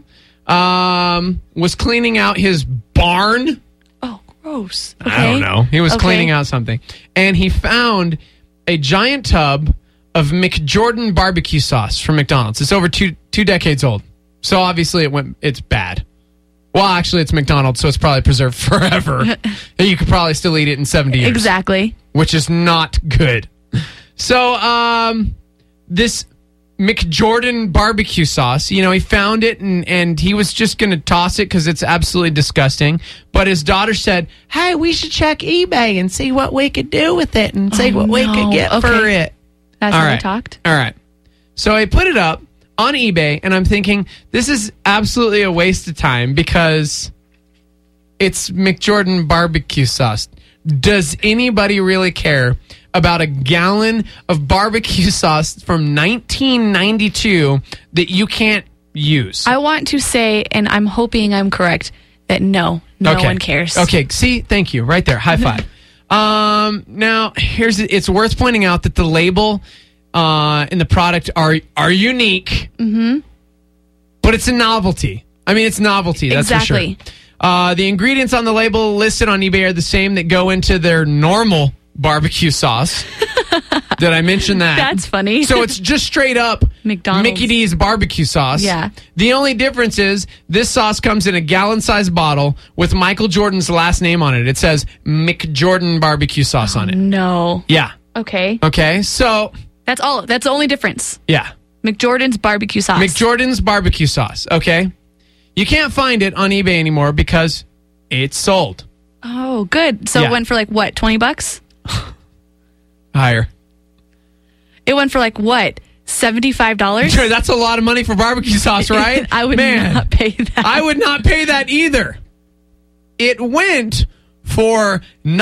was cleaning out his barn. Oh, gross. Okay. I don't know. He was cleaning out something. And he found a giant tub of McJordan barbecue sauce from McDonald's. It's over two decades old. So obviously it's bad. Well, actually, it's McDonald's, so it's probably preserved forever. You could probably still eat it in 70 years. Exactly. Which is not good. So, this McJordan barbecue sauce, he found it and he was just going to toss it because it's absolutely disgusting. But his daughter said, hey, we should check eBay and see what we could do with it and see what we could get for it. That's how we talked? All right. So I put it up on eBay, and I'm thinking, this is absolutely a waste of time because it's McJordan barbecue sauce. Does anybody really care about a gallon of barbecue sauce from 1992 that you can't use? I want to say, and I'm hoping I'm correct, that no one cares. Okay, see, thank you. Right there. High five. Now, it's worth pointing out that the label and the product are unique, but it's a novelty. I mean, it's novelty, that's exactly. for sure. The ingredients on the label listed on eBay are the same that go into their normal barbecue sauce. Did I mention that? That's funny. So it's just straight up McDonald's. Mickey D's barbecue sauce. Yeah. The only difference is this sauce comes in a gallon-sized bottle with Michael Jordan's last name on it. It says McJordan barbecue sauce on it. No. Yeah. Okay. Okay, so... That's all. That's the only difference. Yeah. McJordan's barbecue sauce. McJordan's barbecue sauce, okay? You can't find it on eBay anymore because it's sold. Oh, good. So it went for what, $20? Higher. It went for what, $75? Sure, that's a lot of money for barbecue sauce, right? I would not pay that. I would not pay that either. It went for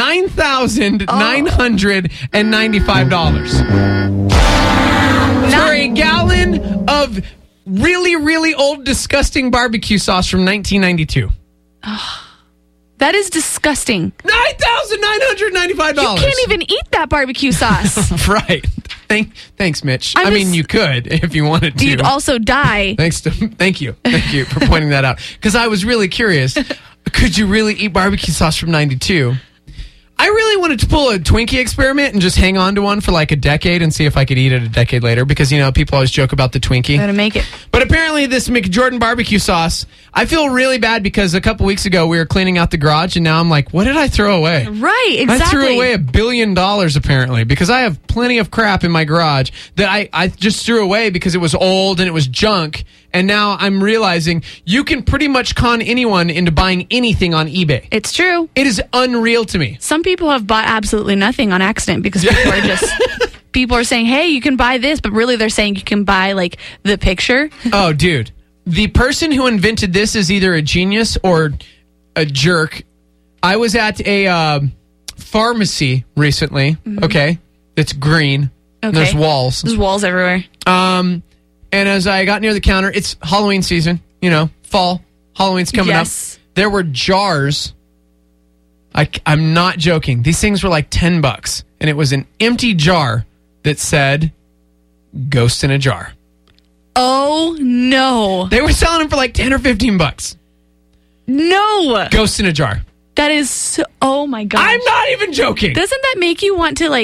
$9,995. For a gallon of really, really old, disgusting barbecue sauce from 1992. That is disgusting. $9,995. You can't even eat that barbecue sauce. Right. Thanks, Mitch. I mean, you could if you wanted to. You'd also die. Thank you for pointing that out. Because I was really curious. Could you really eat barbecue sauce from 92? I really wanted to pull a Twinkie experiment and just hang on to one for a decade and see if I could eat it a decade later because, people always joke about the Twinkie. Gotta make it. But apparently this McJordan barbecue sauce, I feel really bad because a couple weeks ago we were cleaning out the garage and now I'm like, what did I throw away? Right, exactly. I threw away $1 billion apparently because I have plenty of crap in my garage that I just threw away because it was old and it was junk. And now I'm realizing you can pretty much con anyone into buying anything on eBay. It's true. It is unreal to me. Some people have bought absolutely nothing on accident because people are saying, hey, you can buy this, but really they're saying you can buy the picture. Oh, dude. The person who invented this is either a genius or a jerk. I was at a pharmacy recently. Mm-hmm. Okay. It's green. Okay. There's walls. There's walls everywhere. And as I got near the counter, it's Halloween season, fall. Halloween's coming up. There were jars. I'm not joking. These things were $10, and it was an empty jar that said "Ghost in a Jar." Oh no! They were selling them for $10 or $15. No, Ghost in a Jar. That is. Oh my gosh! I'm not even joking. Doesn't that make you want to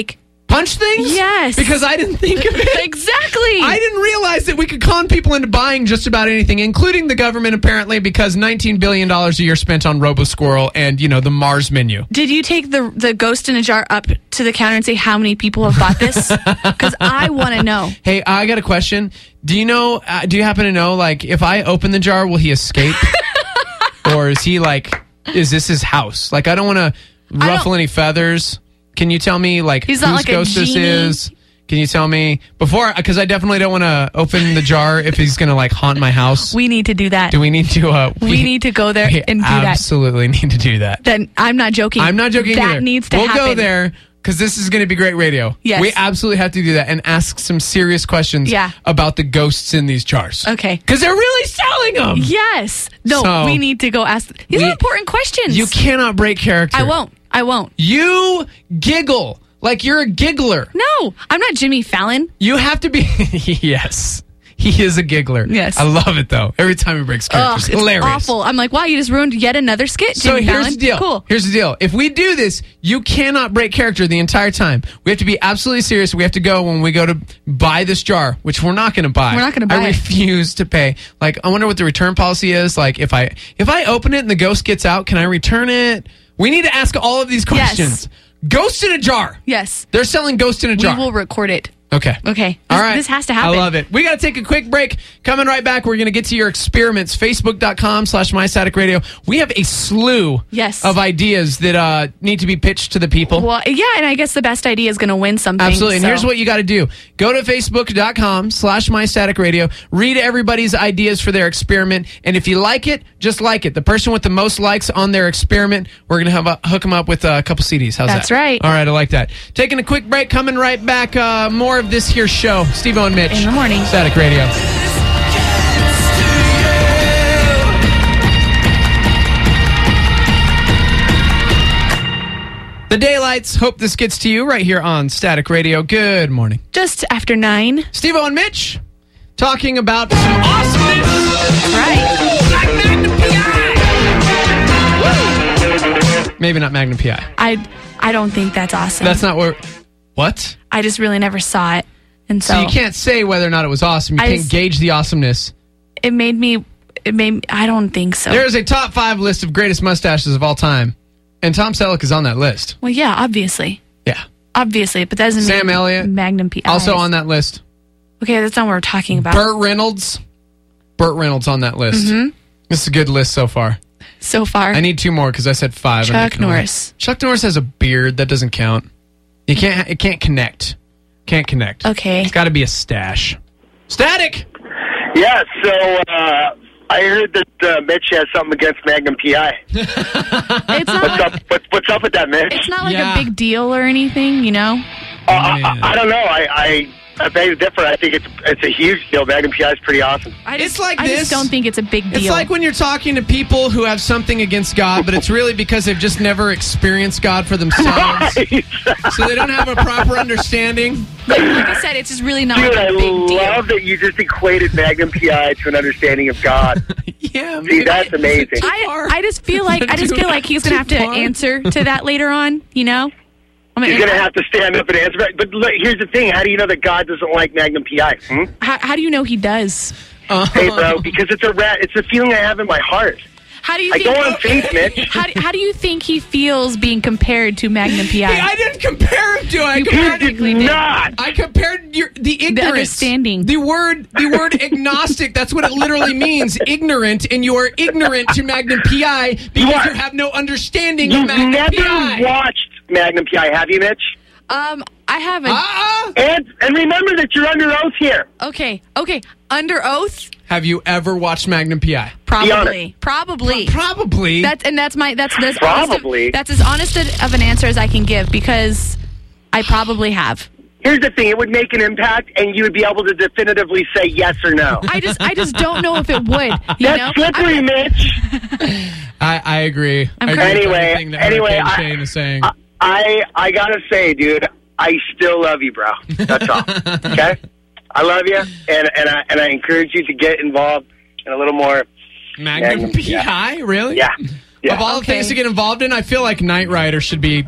punch things? Yes. Because I didn't think of it. Exactly. I didn't realize that we could con people into buying just about anything, including the government, apparently, because $19 billion a year spent on RoboSquirrel and, the Mars menu. Did you take the ghost in a jar up to the counter and say how many people have bought this? Because I want to know. Hey, I got a question. Do you happen to know, like, if I open the jar, will he escape? Or is he, like, is this his house? Like, I don't want to ruffle any feathers. Can you tell me, like, He's whose not like a ghost this genie. is? Can you tell me before? Because I definitely don't want to open the jar if he's going to, like, haunt my house. We need to do that. Do we need to? We need to go there and do that. Absolutely need to do that. Then I'm not joking. I'm not joking That either. needs to happen. happen. We'll go there because this is going to be great radio. Yes. We absolutely have to do that and ask some serious questions about the ghosts in these jars. Okay. Because they're really selling them. Yes. No, So, we need to go ask. These are important questions. You cannot break character. I won't. You giggle like you're a giggler. No, I'm not Jimmy Fallon. You have to be. Yes. He is a giggler. Yes. I love it, though. Every time he breaks character. It's hilarious. Awful. I'm like, wow, you just ruined yet another skit, So Jimmy here's Fallon. the deal. Cool. Here's the deal. If we do this, you cannot break character the entire time. We have to be absolutely serious. We have to go when we go to buy this jar, which we're not going to buy. We're not gonna buy I it. refuse to pay. Like, I wonder what the return policy is. Like, if I open it and the ghost gets out, can I return it? We need to ask all of these questions. Ghost in a jar. Yes. They're selling ghost in a jar. We will record it. Okay. Okay. All right. This has to happen. I love it. We got to take a quick break. Coming right back, we're going to get to your experiments. Facebook.com/MyStaticRadio. We have a slew of ideas that need to be pitched to the people. Well, yeah, and I guess the best idea is going to win something. Absolutely. And so. here's what you got to do. Go to Facebook.com/MyStaticRadio. Read everybody's ideas for their experiment. And if you like it, just like it. The person with the most likes on their experiment, we're going to hook them up with a couple CDs. How's that? That's right. All right. I like that. Taking a quick break. Coming right back. More of this here show. Steve-O and Mitch. In the morning. Static Radio. The Daylights. Hope this gets to you right here on Static Radio. Good morning. Just after 9. Steve-O and Mitch talking about some awesomeness. Right. Like Magnum PI. Maybe not Magnum PI. I don't think that's awesome. That's not what? I just really never saw it. And so you can't say whether or not it was awesome. You can't gauge the awesomeness. It made me, I don't think so. There is a top 5 list of greatest mustaches of all time. And Tom Selleck is on that list. Well, yeah, obviously. Yeah. Obviously, but that doesn't Sam mean Elliott. Magnum PI. Also on that list. Okay, that's not what we're talking about. Burt Reynolds. Burt Reynolds on that list. Mm-hmm. This is a good list so far. So far. I need 2 more because I said 5. Chuck Norris. Chuck Norris has a beard. That doesn't count. It can't connect. Can't connect. Okay. It's got to be a stash. Static! Yeah, so I heard that Mitch has something against Magnum PI. It's not What's up with that, Mitch? It's not like a big deal or anything, you know? I don't know. I beg to differ. I think it's a huge deal. Magnum PI is pretty awesome. I just this. don't think it's a big deal. It's like when you're talking to people who have something against God, but it's really because they've just never experienced God for themselves. Right. So they don't have a proper understanding. Like I said, it's just really not Dude, like a big deal. I love that you just equated Magnum PI to an understanding of God. Yeah, see, that's amazing. I just feel like he's gonna have to answer to that later on. You know, He's going to have to stand up and answer. But look, here's the thing: how do you know that God doesn't like Magnum PI? How do you know he does? Hey, bro, because it's a feeling I have in my heart. How do you? I go on faith, Mitch. How do you think he feels being compared to Magnum PI? Hey, I didn't compare him to. I compared the ignorance, the understanding, the word agnostic. That's what it literally means, ignorant, and you are ignorant to Magnum PI because you have no understanding of Magnum PI. You've never watched Magnum PI, have you, Mitch? I haven't. And remember that you're under oath here. Okay. Under oath. Have you ever watched Magnum PI? Probably. Probably. That's probably. That's as honest of an answer as I can give because I probably have. Here's the thing: it would make an impact, and you would be able to definitively say yes or no. I just don't know if it would. That's slippery, Mitch. I agree. Anyway, Shane is saying. I gotta say, dude, I still love you, bro. That's all. Okay, I love you, and I encourage you to get involved in a little more Magnum PI. Really? Yeah. Of all the things to get involved in, I feel like Knight Rider should be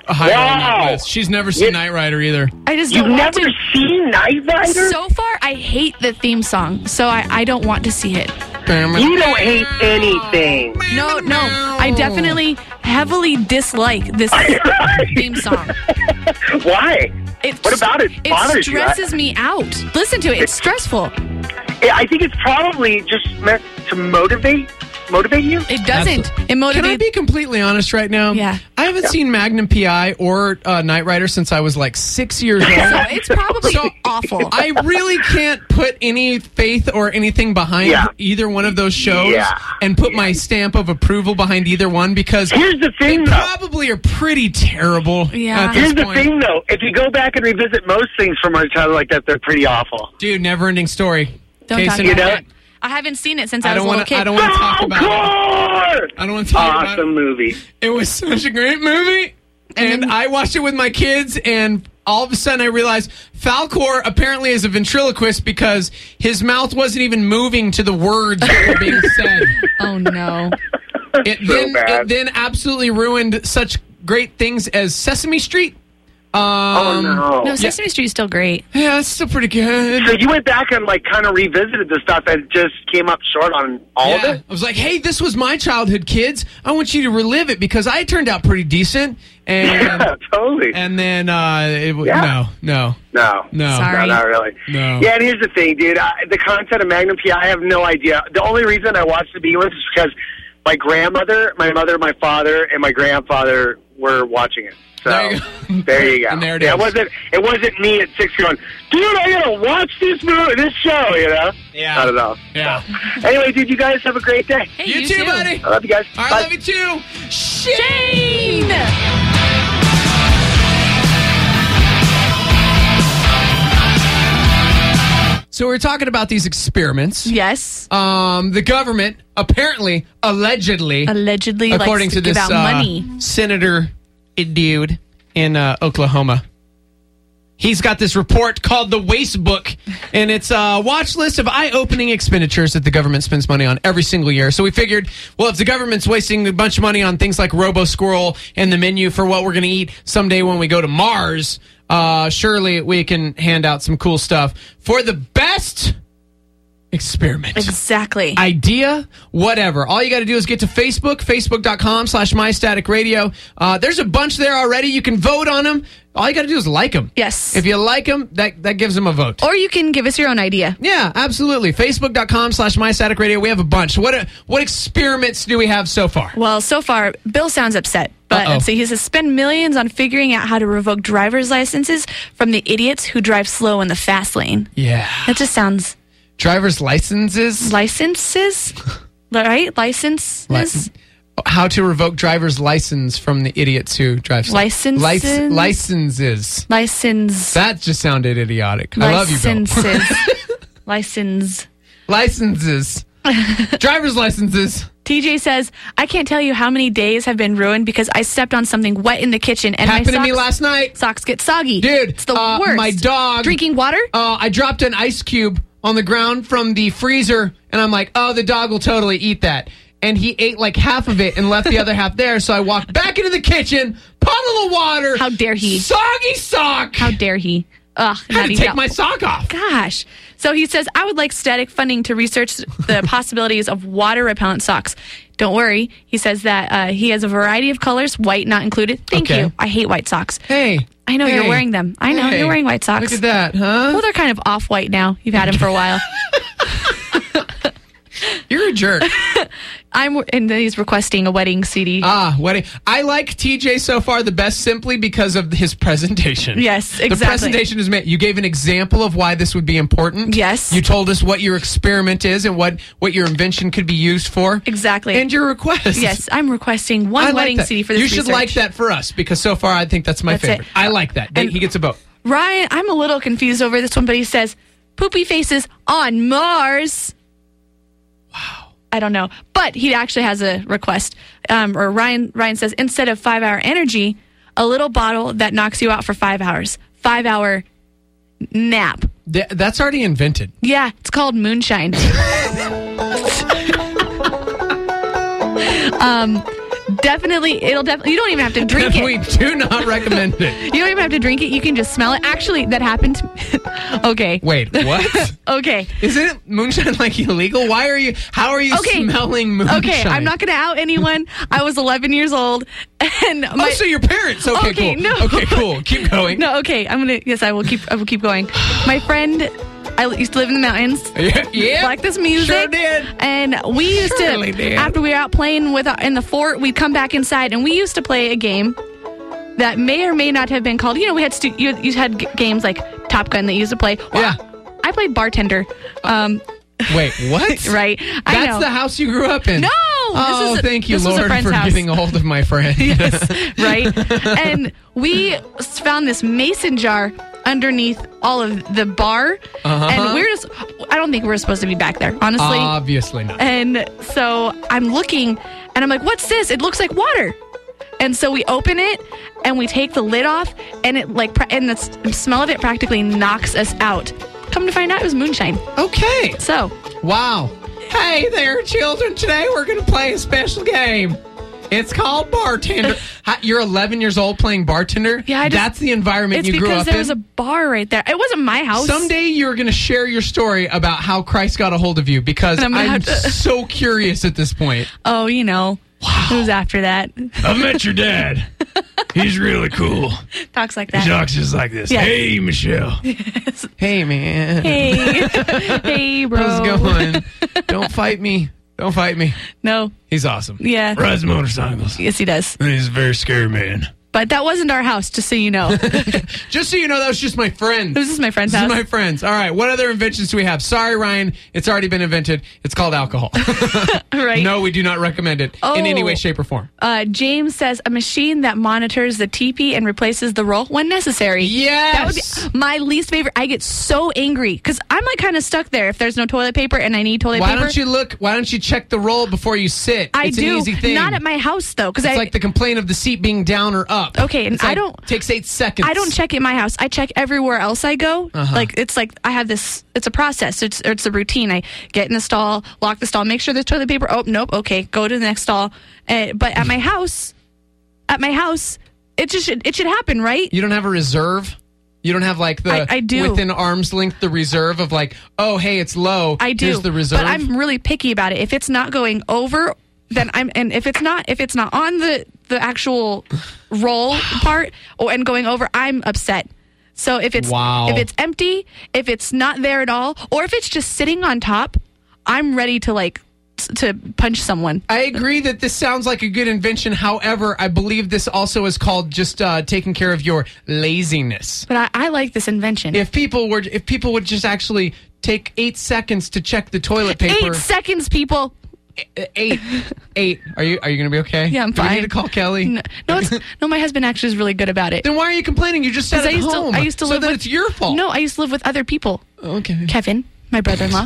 higher on that Wow. list. She's never seen Knight Rider either. I just You've don't want never to. seen Knight Rider? So far, I hate the theme song, so I don't want to see it. You don't hate anything. No, I definitely heavily dislike this theme song. Why? What about it bothers It you? stresses me out. Listen to it. It's stressful. I think it's probably just meant to motivate you. It doesn't. It motivates. Can I be completely honest right now? Yeah. I haven't seen Magnum P.I. or Knight Rider since I was like 6 years old. So it's probably awful. I really can't put any faith or anything behind either one of those shows and put my stamp of approval behind either one because here's the thing, they probably are pretty terrible. At this Here's the point. thing, though. If you go back and revisit most things from our childhood like that, they're pretty awful. Dude, Never-Ending Story. Don't Case talk in about point. that. I haven't seen it since I I was don't a little want kid. to. I don't want to talk about it. I don't want to talk about it. Awesome movie. It was such a great movie, and I watched it with my kids, and all of a sudden I realized Falcor apparently is a ventriloquist because his mouth wasn't even moving to the words that were being said. Oh no! It then absolutely ruined such great things as Sesame Street. No, Sesame Street is still great. Yeah, it's still pretty good. So you went back and like kind of revisited the stuff and just came up short on all of it? I was like, hey, this was my childhood, kids. I want you to relive it because I turned out pretty decent. And, yeah, totally. And then, no. No, Sorry. not really. No. Yeah, and here's the thing, dude. The content of Magnum P.I., I have no idea. The only reason I watched the begin with is because my grandmother, my mother, my father, and my grandfather were watching it. So there you go. And there it yeah, is. It wasn't me at 6 going, dude, I gotta watch this show, you know? Yeah. Not at all. Yeah. Anyway, dude, you guys have a great day. Hey, You too, buddy. I love you guys. All right, Bye. love you too. Shane! So we're talking about these experiments. Yes. The government apparently, allegedly, according likes to give this out money. senator dude in Oklahoma. He's got this report called the Waste Book, and it's a watch list of eye-opening expenditures that the government spends money on every single year. So we figured, well, if the government's wasting a bunch of money on things like Robo-Squirrel and the menu for what we're going to eat someday when we go to Mars, surely we can hand out some cool stuff for the best experiment. Exactly. Idea, whatever. All you got to do is get to Facebook, facebook.com/mystaticradio. There's a bunch there already. You can vote on them. All you got to do is like them. Yes. If you like them, that gives them a vote. Or you can give us your own idea. Yeah, absolutely. Facebook.com/mystaticradio. We have a bunch. What experiments do we have so far? Well, so far, Bill sounds upset. But let's see, he says spend millions on figuring out how to revoke driver's licenses from the idiots who drive slow in the fast lane. Yeah. That just sounds... Driver's licenses? Licenses? Right? Licenses? How to revoke driver's license from the idiots who drive slow. Licenses? Licenses. License. That just sounded idiotic. I love you, Bill. Licenses. Licenses. Driver's licenses. TJ says, I can't tell you how many days have been ruined because I stepped on something wet in the kitchen and Happened my to me last night. Socks get soggy. Dude, it's the worst. My dog. Drinking water? I dropped an ice cube on the ground from the freezer, and I'm like, oh, the dog will totally eat that. And he ate like half of it and left the other half there, so I walked back into the kitchen, puddle of water. How dare he? Soggy sock. How dare he? Ugh, had to take my sock off. Gosh. So he says, I would like static funding to research the possibilities of water repellent socks. Don't worry. He says that he has a variety of colors, white not included. Thank you. I hate white socks. Hey. I know you're wearing them. I know you're wearing white socks. Look at that, huh? Well, they're kind of off-white now. You've had them for a while. You're a jerk. And he's requesting a wedding CD. Wedding. I like TJ so far the best simply because of his presentation. Yes, exactly. The presentation is made. You gave an example of why this would be important. Yes. You told us what your experiment is and what your invention could be used for. Exactly. And your request. Yes, I'm requesting one wedding CD for this You should like that for us because so far I think that's my favorite. I like that. He gets a vote. Ryan, I'm a little confused over this one, but he says, poopy faces on Mars. Wow. I don't know. But he actually has a request. Ryan says, instead of 5-hour energy, a little bottle that knocks you out for 5 hours. 5-hour nap. That's already invented. Yeah, it's called moonshine. Definitely, you don't even have to drink it. We do not recommend it. You don't even have to drink it. You can just smell it. Actually, that happened to me. Okay. Wait, what? Okay. Isn't moonshine like illegal? How are you smelling moonshine? Okay, I'm not going to out anyone. I was 11 years old. And so your parents. Okay, cool. No. Okay, cool. Keep going. No, okay. I will keep going. My friend, I used to live in the mountains. Yeah. Like this music. Sure did. And we used to, after we were out playing in the fort, we'd come back inside and we used to play a game that may or may not have been called, we had you had games like Top Gun that you used to play. Well, yeah. I played bartender. Wait, what? Right. That's the house you grew up in? No! Thank you, Lord, for getting a hold of my friend. Yes, right? And we found this mason jar underneath all of the bar. And I don't think we were supposed to be back there, honestly. Obviously not. And so I'm looking, and I'm like, what's this? It looks like water. And so we open it, and we take the lid off, and and the smell of it practically knocks us out. Come to find out, it was moonshine. Okay. So. Wow. Hey there, children. Today we're going to play a special game. It's called Bartender. You're 11 years old playing bartender? Yeah, that's the environment you grew up in? It's because there was a bar right there. It wasn't my house. Someday you're going to share your story about how Christ got a hold of you, because I'm so curious at this point. Oh, Wow. It was after that. I've met your dad. He's really cool. Talks like that. He talks just like this. Yes. Hey, Michelle. Yes. Hey, man. Hey. Hey, bro. How's it going? Don't fight me. Don't fight me. No. He's awesome. Yeah. Rides motorcycles. Yes, he does. And he's a very scary man. But that wasn't our house, just so you know. Just so you know, that was just my friend. This is my friend's house. This is my friend's. All right, what other inventions do we have? Sorry, Ryan, it's already been invented. It's called alcohol. Right. No, we do not recommend it in any way, shape, or form. James says a machine that monitors the TP and replaces the roll when necessary. Yes. That would be my least favorite. I get so angry because I'm kind of stuck there if there's no toilet paper and I need toilet paper. Why don't you check the roll before you sit? It's an easy thing. Not at my house, though. It's like the complaint of the seat being down or up. Okay, and takes 8 seconds. I don't check at my house. I check everywhere else I go. It's like I have this. It's a process. It's a routine. I get in the stall, lock the stall, make sure there's toilet paper. Oh, nope. Okay, go to the next stall. But at my house, it should happen, right? You don't have a reserve. You don't have I do. within arm's length the reserve of oh, hey, it's low. I do. Here's the reserve. But I'm really picky about it. If it's not going over, then if it's not on the actual roll part and going over, I'm upset. So if it's empty, if it's not there at all, or if it's just sitting on top, I'm ready to to punch someone. I agree that this sounds like a good invention. However, I believe this also is called just taking care of your laziness. But I like this invention. If people would just actually take 8 seconds to check the toilet paper. 8 seconds, people. 8. Are you going to be okay? Yeah, I'm fine. Do we need to call Kelly? No, my husband actually is really good about it. Then why are you complaining? You just sat at home. I used to live with, it's your fault. No, I used to live with other people. Okay. Kevin, my brother-in-law.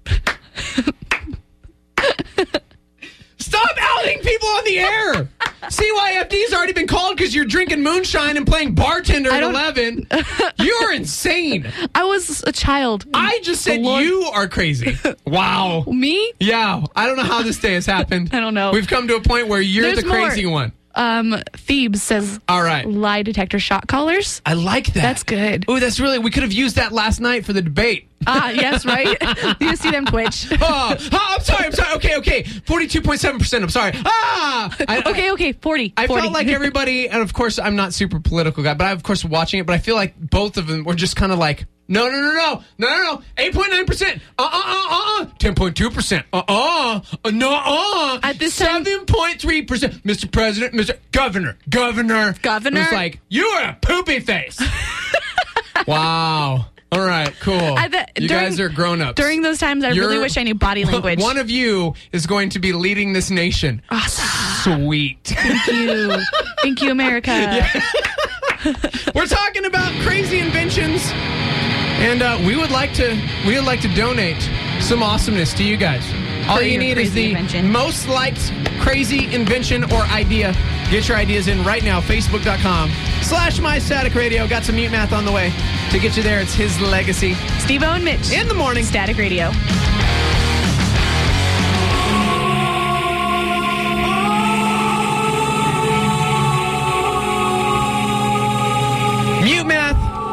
Stop outing people on the air. CYFD's already been called because you're drinking moonshine and playing bartender at 11. You're insane. I was a child. I just said you are crazy. Wow. Me? Yeah. I don't know how this day has happened. I don't know. We've come to a point where you're the crazy one. Thebes says, all right, lie detector shot collars. I like that. That's good. Oh, that's really, we could have used that last night for the debate. Yes, right? You see them twitch. I'm sorry. Okay. 42.7%. I'm sorry. Okay. 40. I felt like everybody, and of course, I'm not super political guy, but I'm of course watching it, but I feel like both of them were just kind of like, no. 8.9%. 10.2%. No. At this time, 7.3%. Mr. President, Mr. Governor. It's like, you are a poopy face. Wow. All right, cool. You guys are grown ups. During those times, I really wish I knew body language. One of you is going to be leading this nation. Awesome. Sweet. Thank you. Thank you, America. Yeah. We're talking about crazy inventions, and we would like to donate some awesomeness to you guys. All you need is the most liked crazy invention or idea. Get your ideas in right now. Facebook.com/MyStaticRadio. Got some mute math on the way to get you there. It's his legacy. Steve-O and Mitch. In the morning. Static Radio.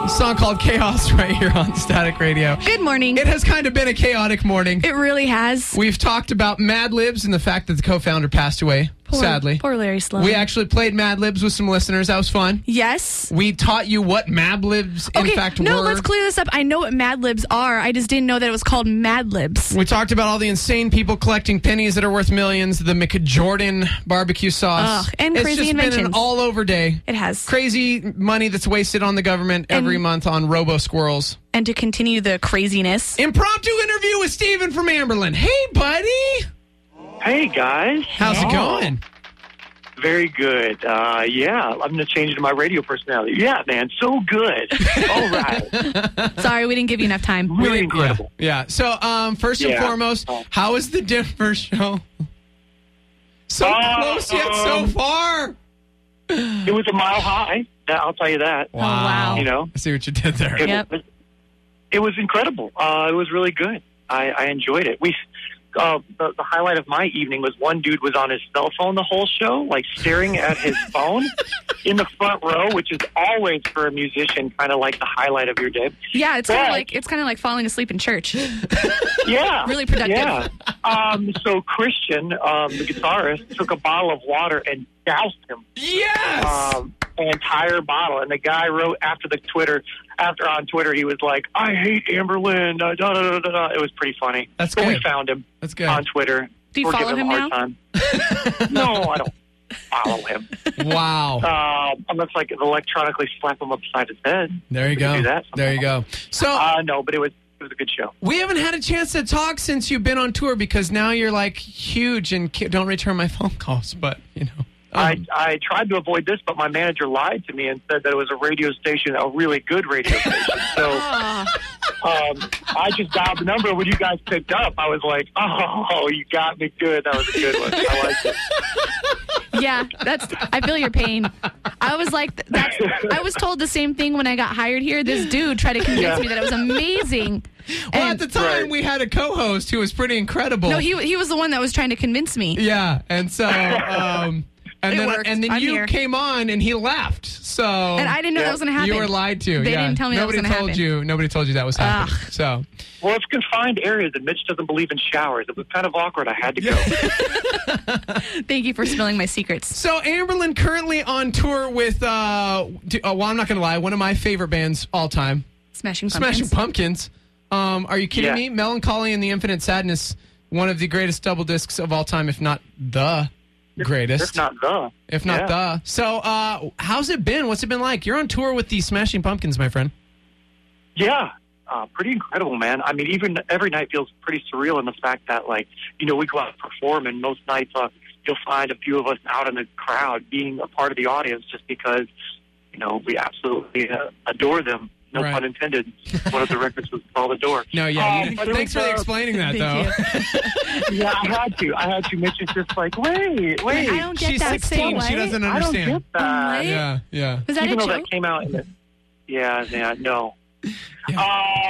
A song called Chaos right here on Static Radio. Good morning. It has kind of been a chaotic morning. It really has. We've talked about Mad Libs and the fact that the co-founder passed away, sadly. Poor Larry Sloan. We actually played Mad Libs with some listeners. That was fun. Yes. We taught you what Mad Libs, in fact, were. Let's clear this up. I know what Mad Libs are. I just didn't know that it was called Mad Libs. We talked about all the insane people collecting pennies that are worth millions, the McJordan barbecue sauce. And crazy inventions. It's just been an all-over day. It has. Crazy money that's wasted on the government every month on robo-squirrels. And to continue the craziness. Impromptu interview with Steven from Amberlin. Hey, buddy. Hey, guys. How's it going? Very good. Yeah, I'm going to change to my radio personality. Yeah, man, so good. All right. Sorry, we didn't give you enough time. Really incredible. Yeah. So, first and foremost, how is the Denver show? So close yet so far. It was a mile high. I'll tell you that. Wow. You know? I see what you did there. It was incredible. It was really good. I enjoyed it. The highlight of my evening was one dude was on his cell phone the whole show, like staring at his phone in the front row, which is always for a musician kind of like the highlight of your day. Yeah, it's kind of like falling asleep in church. Yeah, really productive. Yeah. So Christian, the guitarist, took a bottle of water and doused him. Yes. An entire bottle, and the guy wrote on Twitter, he was like, "I hate Amberlin." Da, da, da, da, da. It was pretty funny. That's good. good. We found him. That's good. On Twitter. Do you follow him now? No, I don't follow him. Wow. Unless like electronically slap him upside his head. There you go. Do that there you go. So no, but it was a good show. We haven't had a chance to talk since you've been on tour because now you're like huge and don't return my phone calls. But you know. I tried to avoid this, but my manager lied to me and said that it was a radio station, a really good radio station. So I just dialed the number. When you guys picked up, I was like, "Oh, you got me good. That was a good one. I liked it." Yeah, I feel your pain. I was like, I was told the same thing when I got hired here. This dude tried to convince me that it was amazing. Well, at the time, we had a co-host who was pretty incredible. No, he was the one that was trying to convince me. Yeah, and so... And then you came on and he left. So and I didn't know that was going to happen. You were lied to. They didn't tell me that was going to happen. Nobody told you that was happening. So well, it's confined areas and Mitch doesn't believe in showers. It was kind of awkward. I had to go. Thank you for spilling my secrets. So Amberlin currently on tour with well, I'm not going to lie, one of my favorite bands all time, Smashing Pumpkins. Are you kidding me? Melancholy and the Infinite Sadness, one of the greatest double discs of all time, if not the greatest. If not the. So, how's it been? What's it been like? You're on tour with the Smashing Pumpkins, my friend. Yeah, pretty incredible, man. I mean, even every night feels pretty surreal in the fact that, like, you know, we go out and perform, and most nights you'll find a few of us out in the crowd being a part of the audience just because, you know, we absolutely adore them. No pun intended. One of the records was called Adore. No, yeah. Thanks for explaining that, though. Yeah, I had to. Mitch is just like, wait. I don't get She's that. 16. She doesn't understand. I don't get that. Yeah. Was that Even a though joke? that came out in the... Yeah, no. Yeah.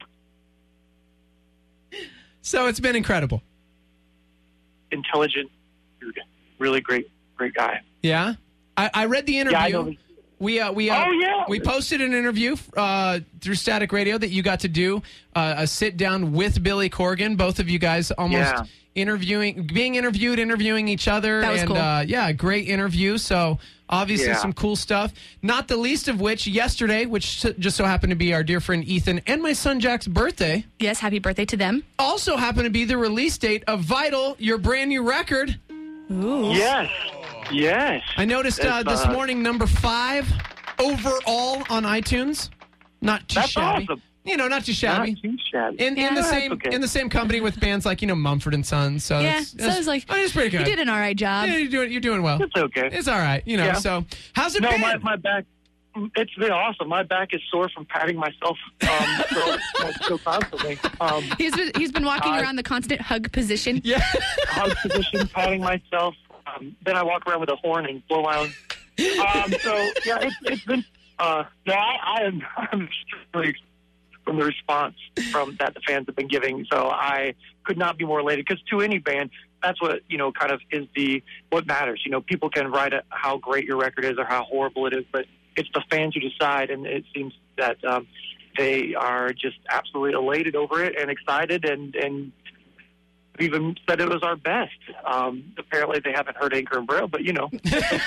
So it's been incredible. Intelligent dude. Really great guy. Yeah? I read the interview. Yeah, I know. We posted an interview through Static Radio that you got to do a sit down with Billy Corgan. Both of you guys almost being interviewing each other. That was cool. Great interview. So obviously some cool stuff. Not the least of which yesterday, which just so happened to be our dear friend Ethan and my son Jack's birthday. Yes, happy birthday to them. Also happened to be the release date of Vital, your brand new record. Ooh. Yes. I noticed this morning, number 5 overall on iTunes. Not too shabby. Awesome. You know, not too shabby. Not too shabby. In the same company with bands like Mumford and Sons. So it's pretty good. You did an all right job. Yeah, you're doing well. It's okay. It's all right. So how's it been? No, my back. It's been awesome. My back is sore from patting myself so constantly. He's been walking around the constant hug position. Yeah, hug position, patting myself. Then I walk around with a horn and blow my own. It's been. I'm extremely from the response that the fans have been giving. So I could not be more elated because to any band, that's what kind of is what matters. People can write how great your record is or how horrible it is, but it's the fans who decide, and it seems that they are just absolutely elated over it and excited, and even said it was our best. Apparently, they haven't heard Anchor and Braille, but you know,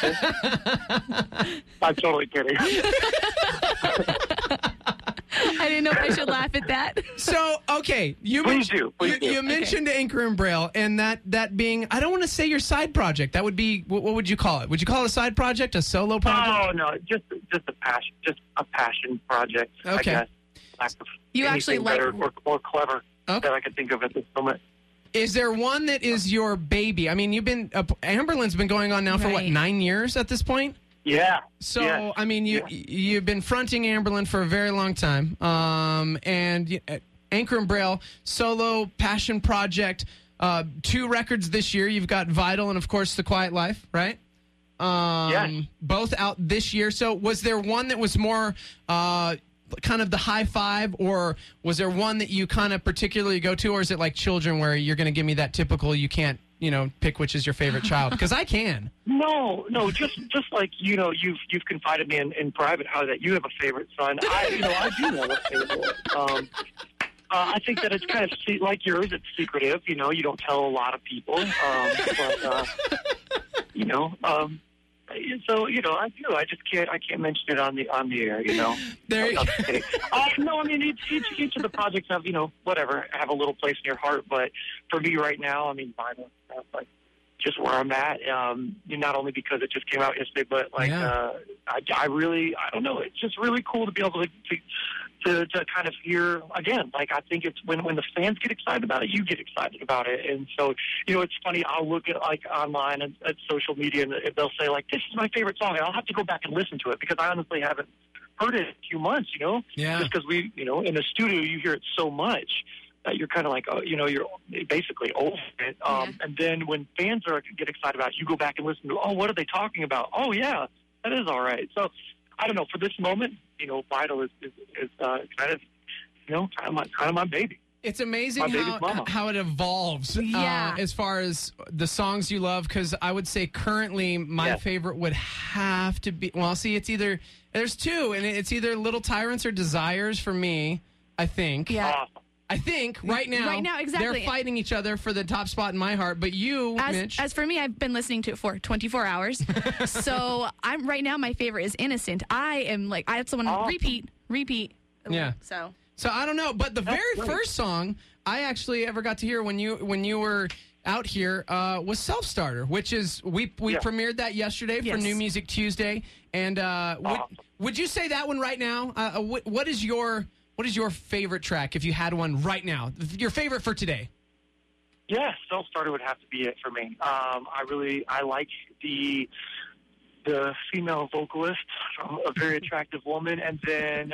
I'm totally kidding. I didn't know if I should laugh at that. So, okay, you mentioned Anchor and Braille, and that being, I don't want to say your side project. That would be, what would you call it? Would you call it a side project, a solo project? Oh no, just a passion project. Okay. I guess. Lack of You actually anything like better or more clever that I could think of at this moment. Is there one that is your baby? I mean, Amberlin's been going on now for what, 9 years at this point? Yeah. So, yeah. I mean, you've been fronting Amberlin for a very long time. And Anchor and Braille, solo passion project, 2 records this year. You've got Vital and, of course, The Quiet Life, right? Yes. Both out this year. So was there one that was more kind of the high five, or was there one that you kind of particularly go to, or is it like children where you're going to give me that typical you can't, pick which is your favorite child? Because I can. No, just like you've confided me in private how that you have a favorite son. I do have a favorite. I think that it's kind of like yours. It's secretive. You don't tell a lot of people. So I do. I just can't. I can't mention it on the air. There you go. No, I mean each of the projects have whatever have a little place in your heart. But for me right now, I mean, Vinyl stuff, like just where I'm at. Not only because it just came out yesterday, but like I really don't know. It's just really cool to be able to kind of hear again. Like I think it's when the fans get excited about it, you get excited about it. And so it's funny. I'll look at like online and at social media, and they'll say like, "This is my favorite song," and I'll have to go back and listen to it because I honestly haven't heard it in a few months. Yeah. Just because we in the studio you hear it so much. You're kind of like, you're basically over it. And then when fans get excited about it, you go back and listen to, what are they talking about? Oh, yeah, that is all right. So, I don't know. For this moment, Vital is kind of my baby. It's amazing how it evolves as far as the songs you love, because I would say currently my favorite would have to be, there's 2, and it's either Little Tyrants or Desires for me, I think. Yeah. I think right now, exactly. They're fighting each other for the top spot in my heart. But you, Mitch, as for me, I've been listening to it for 24 hours. So I'm right now. My favorite is Innocent. I have someone repeat. Yeah. So I don't know, but the very first song I actually ever got to hear when you were out here was Self Starter, which is we premiered that yesterday for New Music Tuesday. And would you say that one right now? What is your favorite track, if you had one right now? Your favorite for today? Yeah, Self Starter would have to be it for me. I like the female vocalist, a very attractive woman, and then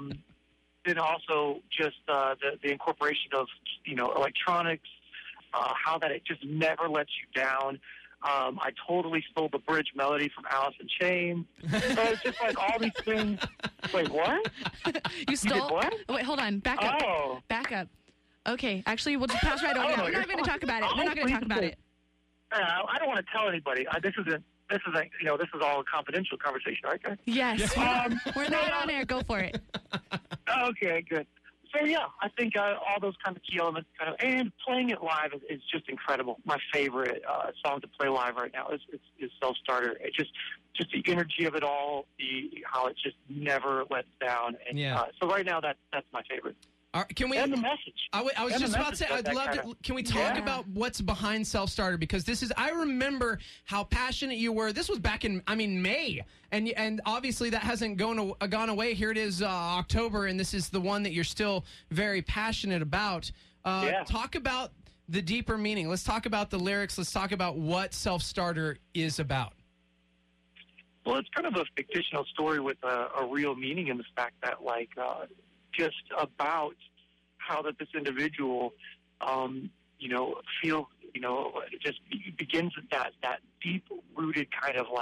also just the incorporation of electronics, how that it just never lets you down. I totally stole the bridge melody from Alice in Chains. So it's just like all these things. Wait, what? You stole? You did what? Oh, wait, hold on. Back up. Oh. Back up. Okay, actually, we'll just pass right over that. We're not going to talk about it. We're not going to talk about it. I don't want to tell anybody. This is all a confidential conversation, right, guys? Yes. We're not on air. Go for it. Okay, good. So yeah, I think all those kind of key elements, and playing it live is just incredible. My favorite song to play live right now is Self Starter. It just the energy of it all, how it just never lets down. And, so right now, that's my favorite. Can we? And the message. I was just about to say, I'd love to. Can we talk about what's behind Self Starter? Because I remember how passionate you were. This was back in, May, and obviously that hasn't gone away. Here it is, October, and this is the one that you're still very passionate about. Talk about the deeper meaning. Let's talk about the lyrics. Let's talk about what Self Starter is about. Well, it's kind of a fictional story with a real meaning in the fact that, just about how that this individual, feels, just begins with that deep-rooted kind of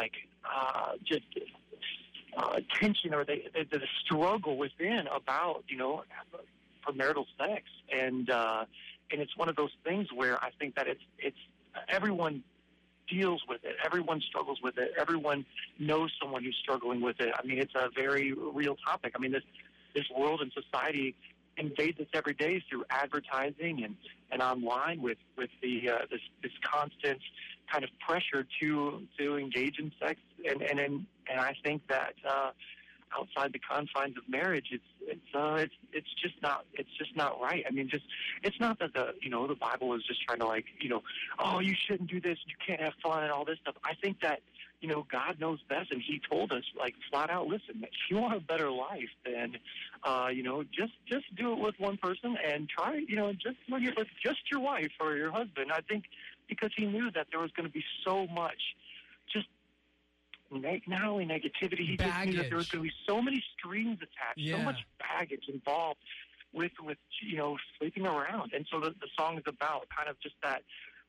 tension or the struggle within about, premarital sex. And it's one of those things where I think that it's everyone deals with it. Everyone struggles with it. Everyone knows someone who's struggling with it. I mean, it's a very real topic. I mean, this world and society invades us every day through advertising and online with the this constant kind of pressure to engage in sex, and I think that outside the confines of marriage, it's just not right. I mean, it's not that the Bible is just trying to oh, you shouldn't do this, you can't have fun and all this stuff. I think that God knows best, and He told us flat out, listen, if you want a better life, then just do it with one person and try just when you're with just your wife or your husband. I think because He knew that there was going to be so much just not only negativity, He just knew that there was going to be so many strings attached, so much baggage involved with sleeping around. And so the song is about kind of just that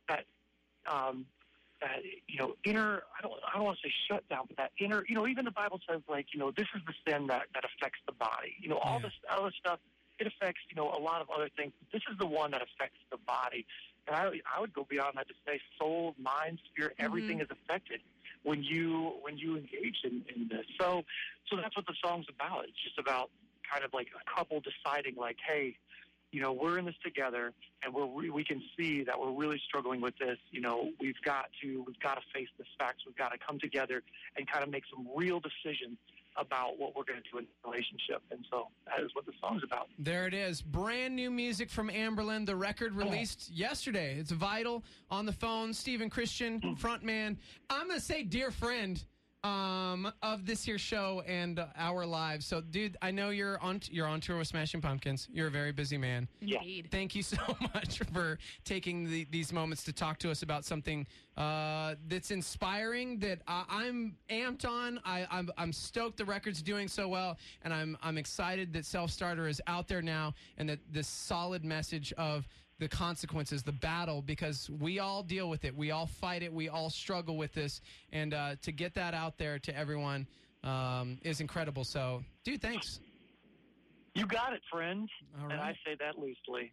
inner, I don't want to say shutdown, but that inner, even the Bible says this is the sin that affects the body. All this other stuff, it affects a lot of other things. But this is the one that affects the body. And I would go beyond that to say soul, mind, spirit, everything is affected when you engage in this. So that's what the song's about. It's just about kind of like a couple deciding hey, we're in this together, and we can see that we're really struggling with this. We've got to face this facts. We've got to come together and kind of make some real decisions about what we're going to do in the relationship. And so that is what the song's about. There it is. Brand new music from Amberlynn. The record released yesterday. It's Vital. On the phone, Stephen Christian, frontman. I'm going to say dear friend of this here show and our lives. So, dude, I know you're on tour with Smashing Pumpkins. You're a very busy man. Indeed. Thank you so much for taking these moments to talk to us about something that's inspiring, that I'm amped on. I'm stoked the record's doing so well, and I'm excited that Self Starter is out there now, and that this solid message of the consequences, the battle, because we all deal with it. We all fight it. We all struggle with this. And to get that out there to everyone is incredible. So, dude, thanks. You got it, friend. All right. And I say that loosely.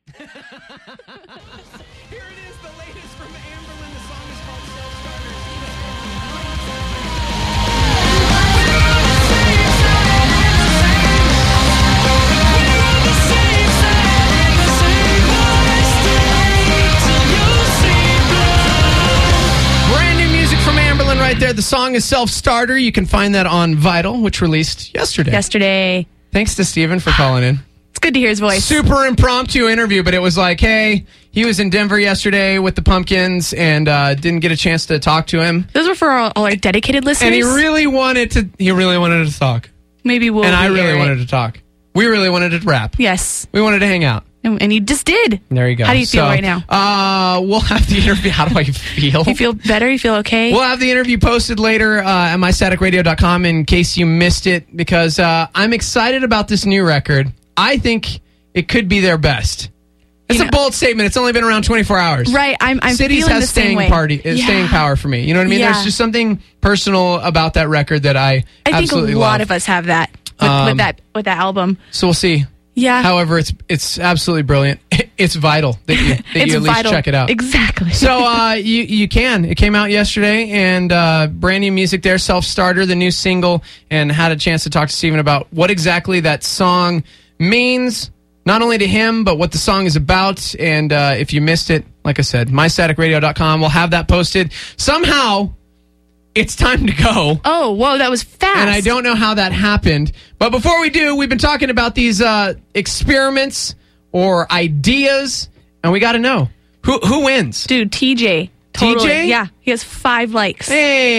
Here it is, the latest from Amberlynn. The song is called Self Starter. Right there. The song is Self Starter. You can find that on Vital, which released yesterday. Thanks to Steven for calling in. It's good to hear his voice. Super impromptu interview, but it was hey, he was in Denver yesterday with the Pumpkins and didn't get a chance to talk to him. Those were for all our dedicated listeners. And he really wanted to talk. Maybe we'll. And I really wanted to talk. We really wanted to rap. Yes. We wanted to hang out. And you just did. There you go. How do you feel right now? We'll have the interview. How do I feel? You feel better? You feel okay? We'll have the interview posted later at mystaticradio.com in case you missed it, because I'm excited about this new record. I think it could be their best. It's a bold statement. It's only been around 24 hours. Right. I'm Cities feeling has the same way. Staying power for me. You know what I mean? Yeah. There's just something personal about that record that I absolutely think a lot love. of us have that with that album. So we'll see. Yeah. However, it's absolutely brilliant. It's vital that you at least check it out. Exactly. So you can. It came out yesterday, and brand new music there, Self Starter, the new single, and had a chance to talk to Steven about what exactly that song means, not only to him, but what the song is about. And if you missed it, like I said, mystaticradio.com. We'll have that posted. Somehow, it's time to go. Oh, whoa, that was fast. And I don't know how that happened. But before we do, we've been talking about these experiments or ideas, and we got to know, who wins? Dude, TJ. Totally. TJ? Yeah, he has 5 likes.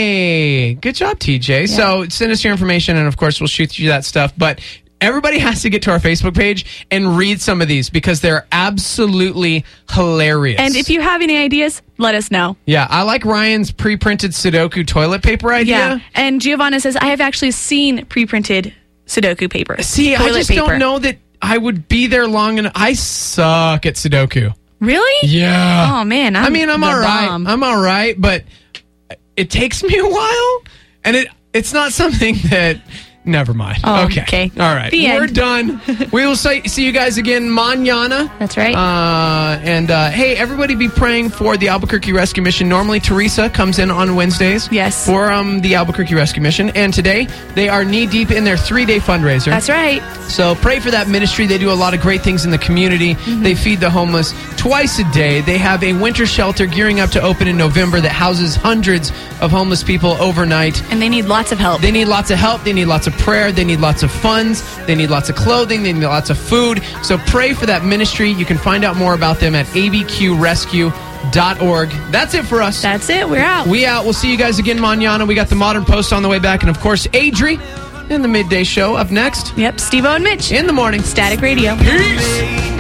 Hey, good job, TJ. Yeah. So send us your information, and of course, we'll shoot you that stuff. But everybody has to get to our Facebook page and read some of these, because they're absolutely hilarious. And if you have any ideas, let us know. Yeah, I like Ryan's pre-printed Sudoku toilet paper idea. Yeah, and Giovanna says, I have actually seen pre-printed Sudoku paper. See, I just don't know that I would be there long enough. I suck at Sudoku. Really? Yeah. Oh, man. I'm all right. I'm all right, but it takes me a while, and it's not something that Never mind. Oh, okay. okay. All right. The We're end. done. We will see you guys again mañana. That's right. Hey, everybody be praying for the Albuquerque Rescue Mission. Normally, Teresa comes in on Wednesdays. Yes. For the Albuquerque Rescue Mission. And today, they are knee-deep in their 3-day fundraiser. That's right. So pray for that ministry. They do a lot of great things in the community. Mm-hmm. They feed the homeless twice a day. They have a winter shelter gearing up to open in November that houses hundreds of homeless people overnight. And they need lots of help. They need lots of help. They need lots of prayer. They need lots of funds. They need lots of clothing. They need lots of food. So pray for that ministry. You can find out more about them at abqrescue.org. That's it for us. That's it. We're out. We out. We'll see you guys again mañana. We got the Modern Post on the way back. And, of course, Adri in the midday show up next. Yep. Steve-O and Mitch. In the morning. Static Radio. Peace.